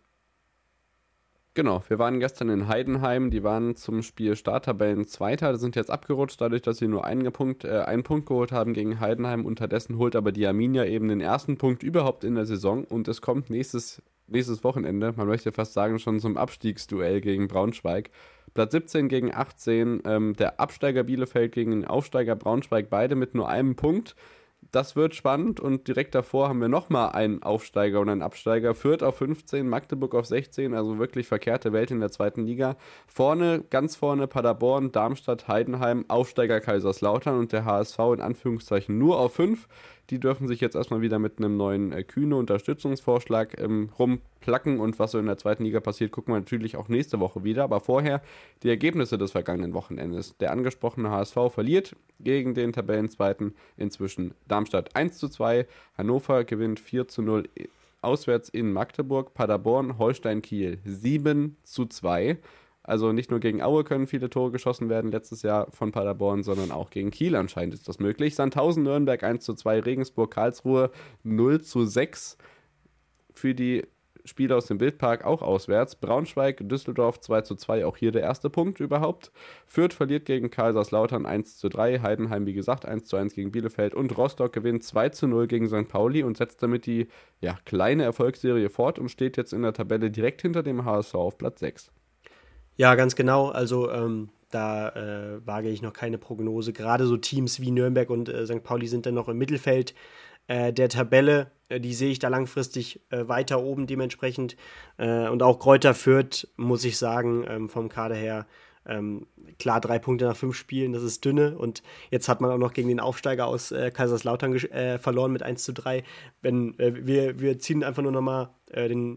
Genau, wir waren gestern in Heidenheim, die waren zum Spiel Starttabellenzweiter, sind jetzt abgerutscht, dadurch, dass sie nur einen Punkt, äh, einen Punkt geholt haben gegen Heidenheim. Unterdessen holt aber die Arminia eben den ersten Punkt überhaupt in der Saison und es kommt nächstes, nächstes Wochenende, man möchte fast sagen, schon zum Abstiegsduell gegen Braunschweig. Platz siebzehn gegen achtzehn, ähm, der Absteiger Bielefeld gegen den Aufsteiger Braunschweig, beide mit nur einem Punkt. Das wird spannend und direkt davor haben wir nochmal einen Aufsteiger und einen Absteiger. Fürth auf fünfzehn, Magdeburg auf sechzehn, also wirklich verkehrte Welt in der zweiten Liga. Vorne, ganz vorne Paderborn, Darmstadt, Heidenheim, Aufsteiger Kaiserslautern und der H S V in Anführungszeichen nur auf fünf. Die dürfen sich jetzt erstmal wieder mit einem neuen äh, Kühne-Unterstützungsvorschlag ähm, rumplacken und was so in der zweiten Liga passiert, gucken wir natürlich auch nächste Woche wieder. Aber vorher die Ergebnisse des vergangenen Wochenendes. Der angesprochene H S V verliert gegen den Tabellenzweiten inzwischen Darmstadt eins zu zwei, Hannover gewinnt vier zu null auswärts in Magdeburg, Paderborn, Holstein Kiel sieben zu zwei. Also nicht nur gegen Aue können viele Tore geschossen werden letztes Jahr von Paderborn, sondern auch gegen Kiel anscheinend ist das möglich. Sandhausen, Nürnberg eins zu zwei, Regensburg, Karlsruhe null zu sechs für die Spiele aus dem Wildpark auch auswärts. Braunschweig, Düsseldorf zwei zu zwei, auch hier der erste Punkt überhaupt. Fürth verliert gegen Kaiserslautern eins zu drei, Heidenheim wie gesagt eins zu eins gegen Bielefeld und Rostock gewinnt zwei zu null gegen Sankt Pauli und setzt damit die ja, kleine Erfolgsserie fort und steht jetzt in der Tabelle direkt hinter dem H S V auf Platz sechs. Ja, ganz genau. Also ähm, da äh, wage ich noch keine Prognose. Gerade so Teams wie Nürnberg und äh, Sankt Pauli sind dann noch im Mittelfeld äh, der Tabelle. Äh, die sehe ich da langfristig äh, weiter oben dementsprechend. Äh, und auch Greuther Fürth, muss ich sagen, ähm, vom Kader her, ähm, klar drei Punkte nach fünf Spielen, das ist dünne. Und jetzt hat man auch noch gegen den Aufsteiger aus äh, Kaiserslautern gesch- äh, verloren mit eins zu drei. Wenn, äh, wir, wir ziehen einfach nur nochmal äh, den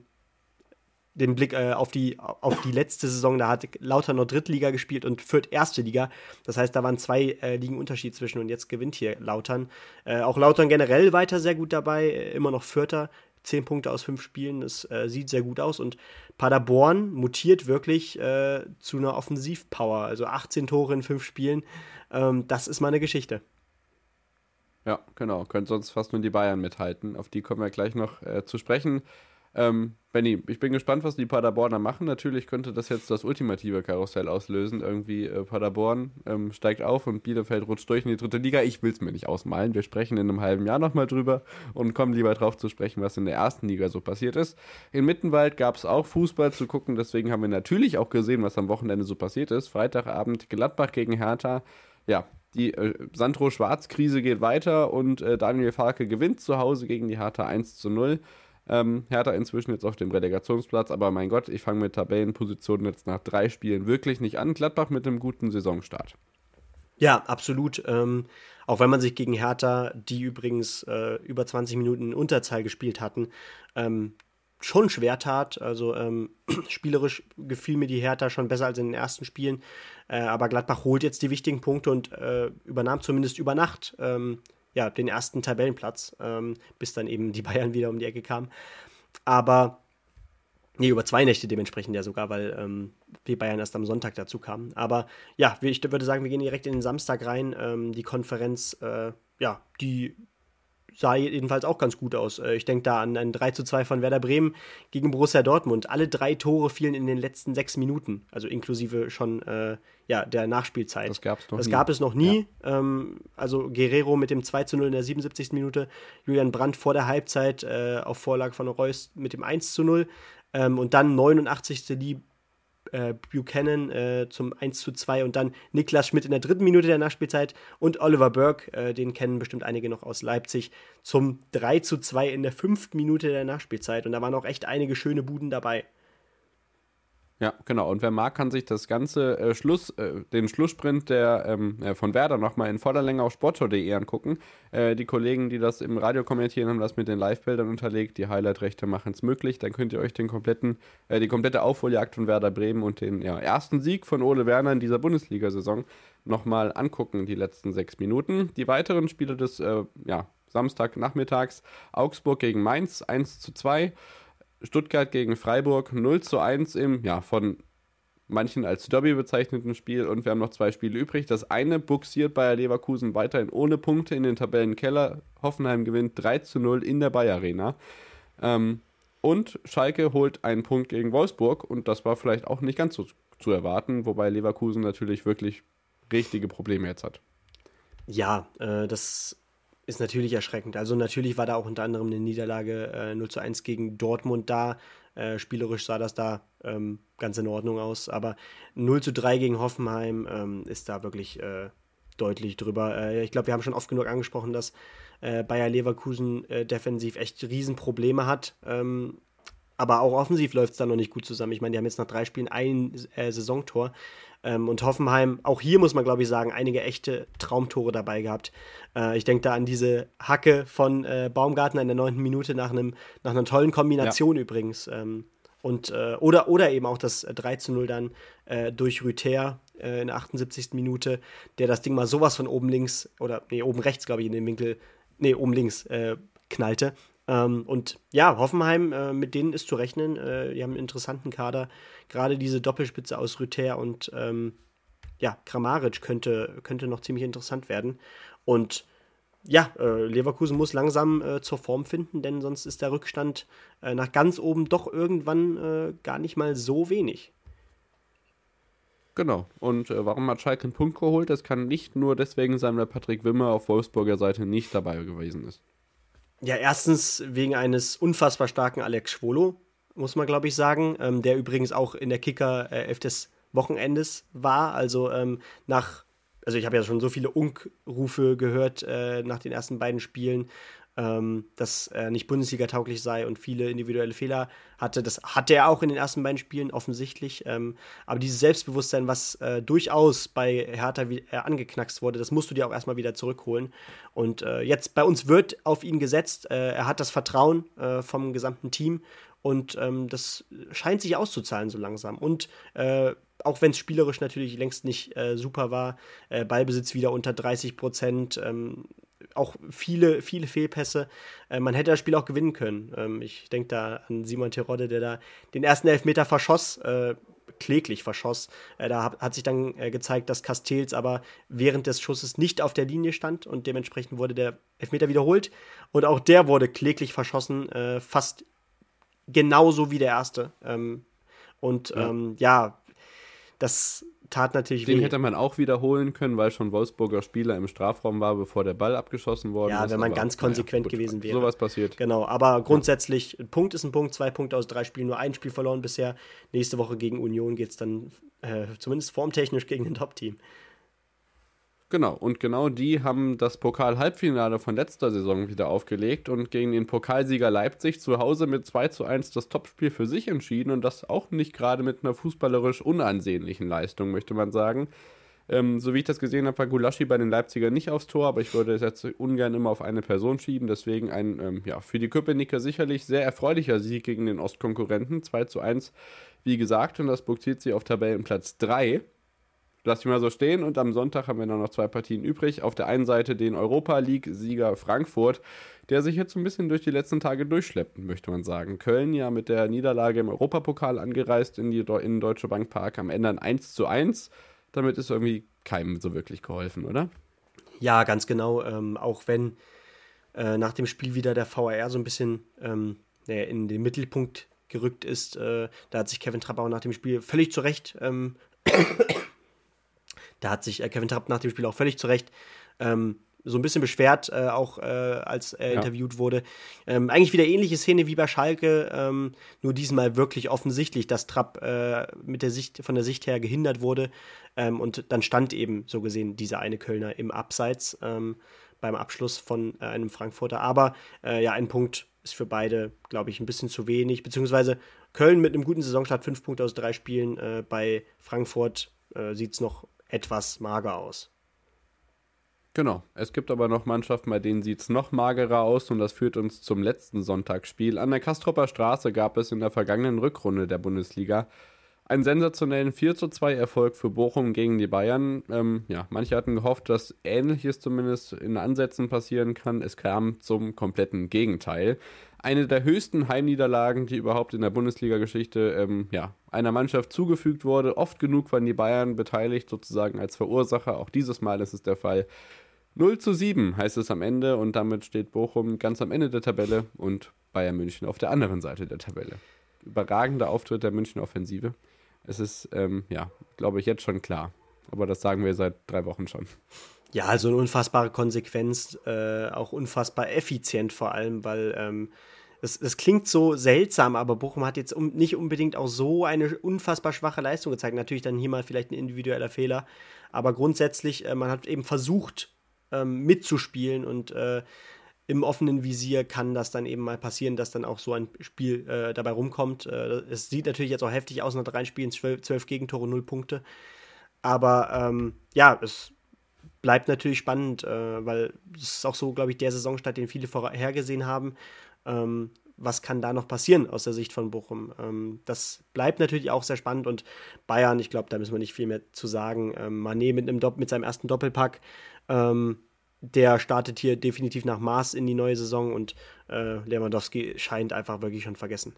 den Blick äh, auf die auf die letzte Saison, da hat Lautern noch Drittliga gespielt und Fürth erste Liga. Das heißt, da waren zwei äh, Ligen Unterschied zwischen und jetzt gewinnt hier Lautern. Äh, auch Lautern generell weiter sehr gut dabei, äh, immer noch Vierter, zehn Punkte aus fünf Spielen, das äh, sieht sehr gut aus und Paderborn mutiert wirklich äh, zu einer Offensivpower, also achtzehn Tore in fünf Spielen, ähm, das ist mal eine Geschichte. Ja, genau. Können sonst fast nur die Bayern mithalten. Auf die kommen wir gleich noch äh, zu sprechen. Ähm, Benni, ich bin gespannt, was die Paderborner machen. Natürlich könnte das jetzt das ultimative Karussell auslösen. Irgendwie äh, Paderborn ähm, steigt auf und Bielefeld rutscht durch in die dritte Liga. Ich will es mir nicht ausmalen. Wir sprechen in einem halben Jahr nochmal drüber und kommen lieber drauf zu sprechen, was in der ersten Liga so passiert ist. In Mittenwald gab es auch Fußball zu gucken. Deswegen haben wir natürlich auch gesehen, was am Wochenende so passiert ist. Freitagabend Gladbach gegen Hertha. Ja, die äh, Sandro-Schwarz-Krise geht weiter und äh, Daniel Farke gewinnt zu Hause gegen die Hertha eins zu null. Ähm, Hertha inzwischen jetzt auf dem Relegationsplatz, aber mein Gott, ich fange mit Tabellenpositionen jetzt nach drei Spielen wirklich nicht an. Gladbach mit einem guten Saisonstart. Ja, absolut. Ähm, auch wenn man sich gegen Hertha, die übrigens äh, über zwanzig Minuten in Unterzahl gespielt hatten, ähm, schon schwer tat. Also ähm, spielerisch gefiel mir die Hertha schon besser als in den ersten Spielen. Äh, aber Gladbach holt jetzt die wichtigen Punkte und äh, übernahm zumindest über Nacht ähm, ja, den ersten Tabellenplatz, ähm, bis dann eben die Bayern wieder um die Ecke kamen. Aber, nee, über zwei Nächte dementsprechend ja sogar, weil ähm, die Bayern erst am Sonntag dazu kamen. Aber ja, ich würde sagen, wir gehen direkt in den Samstag rein. Ähm, die Konferenz, äh, ja, die sah jedenfalls auch ganz gut aus. Ich denke da an ein drei zu zwei von Werder Bremen gegen Borussia Dortmund. Alle drei Tore fielen in den letzten sechs Minuten, also inklusive schon äh, ja, der Nachspielzeit. Das gab's noch das nie. gab es noch nie. Ja. Ähm, also Guerrero mit dem zwei zu null in der siebenundsiebzigsten Minute, Julian Brandt vor der Halbzeit äh, auf Vorlage von Reus mit dem eins zu null ähm, und dann neunundachtzigste Lee Äh, Buchanan äh, zum eins zu zwei und dann Niklas Schmidt in der dritten Minute der Nachspielzeit und Oliver Burke, äh, den kennen bestimmt einige noch aus Leipzig, zum drei zu zwei in der fünften Minute der Nachspielzeit. Und da waren auch echt einige schöne Buden dabei. Ja, genau. Und wer mag, kann sich das ganze äh, Schluss, äh, den Schlusssprint der, ähm, äh, von Werder nochmal in voller Länge auf sportschau punkt de angucken. Äh, die Kollegen, die das im Radio kommentieren, haben das mit den Live-Bildern unterlegt. Die Highlight-Rechte machen es möglich. Dann könnt ihr euch den kompletten, äh, die komplette Aufholjagd von Werder Bremen und den ja, ersten Sieg von Ole Werner in dieser Bundesliga-Saison nochmal angucken, die letzten sechs Minuten. Die weiteren Spiele des äh, ja, Samstagnachmittags: Augsburg gegen Mainz eins zu zwei. Stuttgart gegen Freiburg null zu eins im, ja, von manchen als Derby bezeichneten Spiel. Und wir haben noch zwei Spiele übrig. Das eine buxiert Bayer Leverkusen weiterhin ohne Punkte in den Tabellenkeller. Hoffenheim gewinnt drei zu null in der Bayer Arena. Ähm, und Schalke holt einen Punkt gegen Wolfsburg. Und das war vielleicht auch nicht ganz so zu erwarten, wobei Leverkusen natürlich wirklich richtige Probleme jetzt hat. Ja, äh, das ist natürlich erschreckend. Also natürlich war da auch unter anderem eine Niederlage äh, null zu eins gegen Dortmund da. Äh, spielerisch sah das da ähm, ganz in Ordnung aus. Aber null zu drei gegen Hoffenheim ähm, ist da wirklich äh, deutlich drüber. Äh, ich glaube, wir haben schon oft genug angesprochen, dass äh, Bayer Leverkusen äh, defensiv echt Riesenprobleme hat. Ähm, aber auch offensiv läuft es da noch nicht gut zusammen. Ich meine, die haben jetzt nach drei Spielen ein äh, Saisontor. Ähm, und Hoffenheim, auch hier muss man, glaube ich, sagen, einige echte Traumtore dabei gehabt. Äh, ich denke da an diese Hacke von äh, Baumgartner in der neunten Minute nach, einem, nach einer tollen Kombination ja. übrigens. Ähm, und, äh, oder, oder eben auch das drei zu null dann äh, durch Rüther äh, in der achtundsiebzigsten Minute, der das Ding mal sowas von oben links, oder nee, oben rechts, glaube ich, in den Winkel, nee, oben links äh, knallte. Ähm, und ja, Hoffenheim, äh, mit denen ist zu rechnen. Äh, die haben einen interessanten Kader. Gerade diese Doppelspitze aus Rüther und ähm, ja, Kramaric könnte, könnte noch ziemlich interessant werden. Und ja, äh, Leverkusen muss langsam äh, zur Form finden, denn sonst ist der Rückstand äh, nach ganz oben doch irgendwann äh, gar nicht mal so wenig. Genau. Und äh, warum hat Schalke einen Punkt geholt? Das kann nicht nur deswegen sein, weil Patrick Wimmer auf Wolfsburger Seite nicht dabei gewesen ist. Ja, erstens wegen eines unfassbar starken Alex Schwolo, muss man, glaube ich, sagen, ähm, der übrigens auch in der Kicker-Elf des Wochenendes war. Also ähm, nach, also ich habe ja schon so viele Unk-Rufe gehört äh, nach den ersten beiden Spielen, ähm, dass er nicht Bundesliga-tauglich sei und viele individuelle Fehler hatte. Das hatte er auch in den ersten beiden Spielen offensichtlich. Ähm, aber dieses Selbstbewusstsein, was äh, durchaus bei Hertha wie, äh, angeknackst wurde, das musst du dir auch erstmal wieder zurückholen. Und äh, jetzt bei uns wird auf ihn gesetzt. Äh, er hat das Vertrauen äh, vom gesamten Team und ähm, das scheint sich auszuzahlen so langsam. Und äh, auch wenn es spielerisch natürlich längst nicht äh, super war, äh, Ballbesitz wieder unter dreißig Prozent, ähm, auch viele, viele Fehlpässe. Äh, man hätte das Spiel auch gewinnen können. Ähm, ich denke da an Simon Terodde, der da den ersten Elfmeter verschoss. Äh, kläglich verschoss. Äh, da hat, hat sich dann äh, gezeigt, dass Castells aber während des Schusses nicht auf der Linie stand und dementsprechend wurde der Elfmeter wiederholt. Und auch der wurde kläglich verschossen, äh, fast genauso wie der erste. Ähm, und ja. Ähm, ja, das tat natürlich Den weh. hätte man auch wiederholen können, weil schon Wolfsburger Spieler im Strafraum war, bevor der Ball abgeschossen worden ja, ist. Ja, wenn man aber, ganz konsequent naja, gewesen wäre. Sowas passiert. Genau, aber grundsätzlich, ein Punkt ist ein Punkt, zwei Punkte aus drei Spielen, nur ein Spiel verloren bisher. Nächste Woche gegen Union geht es dann äh, zumindest formtechnisch gegen ein Top-Team. Genau, und genau die haben das Pokal-Halbfinale von letzter Saison wieder aufgelegt und gegen den Pokalsieger Leipzig zu Hause mit zwei zu eins das Topspiel für sich entschieden und das auch nicht gerade mit einer fußballerisch unansehnlichen Leistung, möchte man sagen. Ähm, so wie ich das gesehen habe, war Gulaschi bei den Leipzigern nicht aufs Tor, aber ich würde es jetzt ungern immer auf eine Person schieben, deswegen ein ähm, ja, für die Köpenicker sicherlich sehr erfreulicher Sieg gegen den Ostkonkurrenten, zwei zu eins, wie gesagt, und das bugsiert sie auf Tabellenplatz drei. Lass ich mal so stehen und am Sonntag haben wir noch zwei Partien übrig. Auf der einen Seite den Europa-League-Sieger Frankfurt, der sich jetzt so ein bisschen durch die letzten Tage durchschleppt, möchte man sagen. Köln ja mit der Niederlage im Europapokal angereist in, die, in den Deutsche Bank Park, am Ende ein eins zu eins. Damit ist irgendwie keinem so wirklich geholfen, oder? Ja, ganz genau. Ähm, auch wenn äh, nach dem Spiel wieder der V A R so ein bisschen ähm, in den Mittelpunkt gerückt ist. Äh, da hat sich Kevin Trapp auch nach dem Spiel völlig zu Recht ähm, Da hat sich äh, Kevin Trapp nach dem Spiel auch völlig zu Recht ähm, so ein bisschen beschwert, äh, auch äh, als er ja. interviewt wurde. Ähm, eigentlich wieder ähnliche Szene wie bei Schalke, ähm, nur diesmal wirklich offensichtlich, dass Trapp äh, mit der Sicht, von der Sicht her gehindert wurde. Ähm, und dann stand eben so gesehen dieser eine Kölner im Abseits ähm, beim Abschluss von äh, einem Frankfurter. Aber äh, ja, ein Punkt ist für beide, glaube ich, ein bisschen zu wenig. Beziehungsweise Köln mit einem guten Saisonstart, fünf Punkte aus drei Spielen. Äh, bei Frankfurt äh, sieht es noch etwas mager aus. Genau, es gibt aber noch Mannschaften, bei denen sieht es noch magerer aus und das führt uns zum letzten Sonntagsspiel. An der Kastropper Straße gab es in der vergangenen Rückrunde der Bundesliga einen sensationellen vier zu zwei Erfolg für Bochum gegen die Bayern. Ähm, ja, manche hatten gehofft, dass Ähnliches zumindest in Ansätzen passieren kann. Es kam zum kompletten Gegenteil. Eine der höchsten Heimniederlagen, die überhaupt in der Bundesliga-Geschichte ähm, ja, einer Mannschaft zugefügt wurde. Oft genug waren die Bayern beteiligt, sozusagen als Verursacher. Auch dieses Mal ist es der Fall. null zu sieben heißt es am Ende und damit steht Bochum ganz am Ende der Tabelle und Bayern München auf der anderen Seite der Tabelle. Überragender Auftritt der München-Offensive. Es ist, ähm, ja, glaube ich, jetzt schon klar. Aber das sagen wir seit drei Wochen schon. Ja, also eine unfassbare Konsequenz, äh, auch unfassbar effizient vor allem, weil ähm, es, es klingt so seltsam, aber Bochum hat jetzt um, nicht unbedingt auch so eine unfassbar schwache Leistung gezeigt. Natürlich dann hier mal vielleicht ein individueller Fehler, aber grundsätzlich, äh, man hat eben versucht ähm, mitzuspielen und äh, im offenen Visier kann das dann eben mal passieren, dass dann auch so ein Spiel äh, dabei rumkommt. Äh, es sieht natürlich jetzt auch heftig aus nach drei Spielen, zwölf, zwölf Gegentore, null Punkte. Aber ähm, ja, es bleibt natürlich spannend, äh, weil es ist auch so, glaube ich, der Saisonstart, den viele vorhergesehen haben. Ähm, was kann da noch passieren aus der Sicht von Bochum? Ähm, das bleibt natürlich auch sehr spannend und Bayern, ich glaube, da müssen wir nicht viel mehr zu sagen. Ähm, Mané mit, einem Dopp- mit seinem ersten Doppelpack, ähm, der startet hier definitiv nach Maß in die neue Saison und äh, Lewandowski scheint einfach wirklich schon vergessen.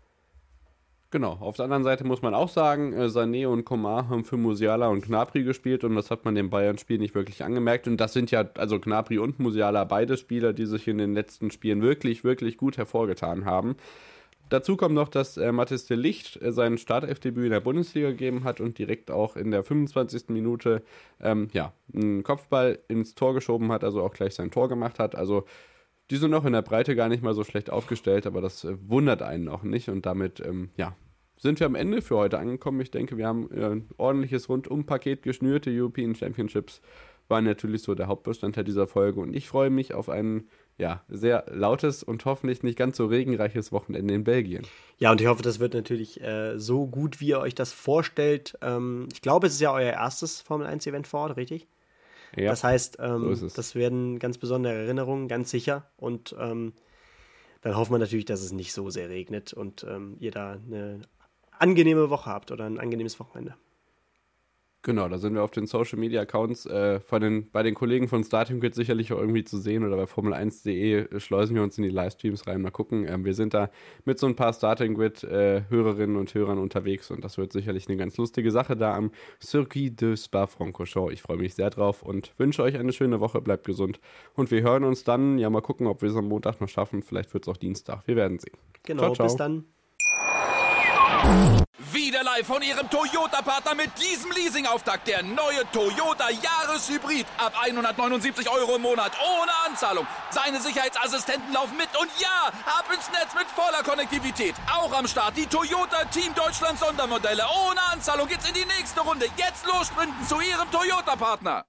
Genau, auf der anderen Seite muss man auch sagen, äh, Sané und Coman haben für Musiala und Gnabry gespielt und das hat man dem Bayern-Spiel nicht wirklich angemerkt. Und das sind ja, also Gnabry und Musiala, beide Spieler, die sich in den letzten Spielen wirklich, wirklich gut hervorgetan haben. Dazu kommt noch, dass äh, Mathis de Ligt äh, sein Startelfdebüt in der Bundesliga gegeben hat und direkt auch in der fünfundzwanzigsten Minute ähm, ja, einen Kopfball ins Tor geschoben hat, also auch gleich sein Tor gemacht hat. Also die sind noch in der Breite gar nicht mal so schlecht aufgestellt, aber das äh, wundert einen auch nicht und damit, ähm, ja, sind wir am Ende für heute angekommen. Ich denke, wir haben äh, ein ordentliches Rundum-Paket geschnürt. Die European Championships waren natürlich so der Hauptbestandteil dieser Folge und ich freue mich auf ein ja, sehr lautes und hoffentlich nicht ganz so regenreiches Wochenende in Belgien. Ja, und ich hoffe, das wird natürlich äh, so gut, wie ihr euch das vorstellt. Ähm, ich glaube, es ist ja euer erstes Formel eins Event vor Ort, richtig? Ja, das heißt, ähm, so das werden ganz besondere Erinnerungen, ganz sicher. Und ähm, dann hoffen wir natürlich, dass es nicht so sehr regnet und ähm, ihr da eine angenehme Woche habt oder ein angenehmes Wochenende. Genau, da sind wir auf den Social-Media-Accounts äh, von den, bei den Kollegen von Starting Grid sicherlich auch irgendwie zu sehen oder bei Formel eins punkt de schleusen wir uns in die Livestreams rein. Mal gucken, ähm, wir sind da mit so ein paar Starting Grid-Hörerinnen äh, und Hörern unterwegs und das wird sicherlich eine ganz lustige Sache da am Circuit de Spa-Francorchamps. Ich freue mich sehr drauf und wünsche euch eine schöne Woche, bleibt gesund und wir hören uns dann, ja mal gucken, ob wir es am Montag noch schaffen, vielleicht wird es auch Dienstag, wir werden sehen. Genau, ciao, ciao. Bis dann. Wieder live von Ihrem Toyota-Partner mit diesem Leasing-Auftakt. Der neue Toyota Jahreshybrid. Ab hundertneunundsiebzig Euro im Monat. Ohne Anzahlung. Seine Sicherheitsassistenten laufen mit. Und ja, ab ins Netz mit voller Konnektivität. Auch am Start die Toyota Team Deutschland Sondermodelle. Ohne Anzahlung geht's in die nächste Runde. Jetzt los sprinten zu Ihrem Toyota-Partner.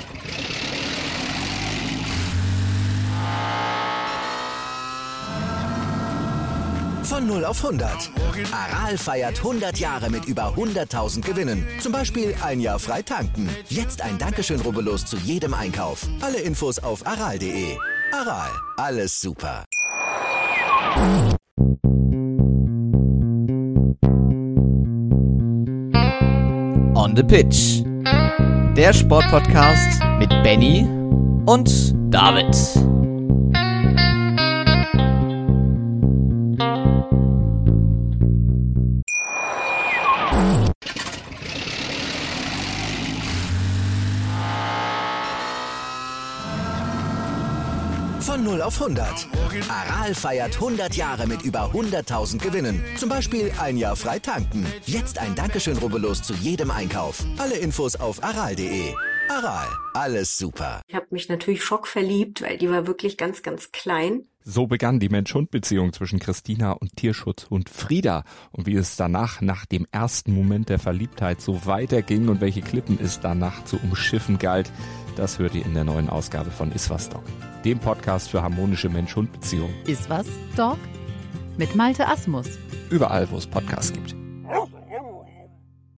Von null auf hundert. Aral feiert hundert Jahre mit über hunderttausend Gewinnen. Zum Beispiel ein Jahr frei tanken. Jetzt ein Dankeschön, rubbellos zu jedem Einkauf. Alle Infos auf aral punkt de. Aral, alles super. On the Pitch. Der Sportpodcast mit Benny und David. Von null auf hundert. Aral feiert hundert Jahre mit über hunderttausend Gewinnen. Zum Beispiel ein Jahr frei tanken. Jetzt ein Dankeschön, rubbellos zu jedem Einkauf. Alle Infos auf aral punkt de. Aral, alles super. Ich habe mich natürlich schockverliebt, weil die war wirklich ganz, ganz klein. So begann die Mensch-Hund-Beziehung zwischen Christina und Tierschutzhund Frieda. Und wie es danach, nach dem ersten Moment der Verliebtheit, so weiterging und welche Klippen es danach zu umschiffen galt, das hört ihr in der neuen Ausgabe von Iswas Dog, dem Podcast für harmonische Mensch-Hund-Beziehungen. Iswas Dog mit Malte Asmus. Überall, wo es Podcasts gibt.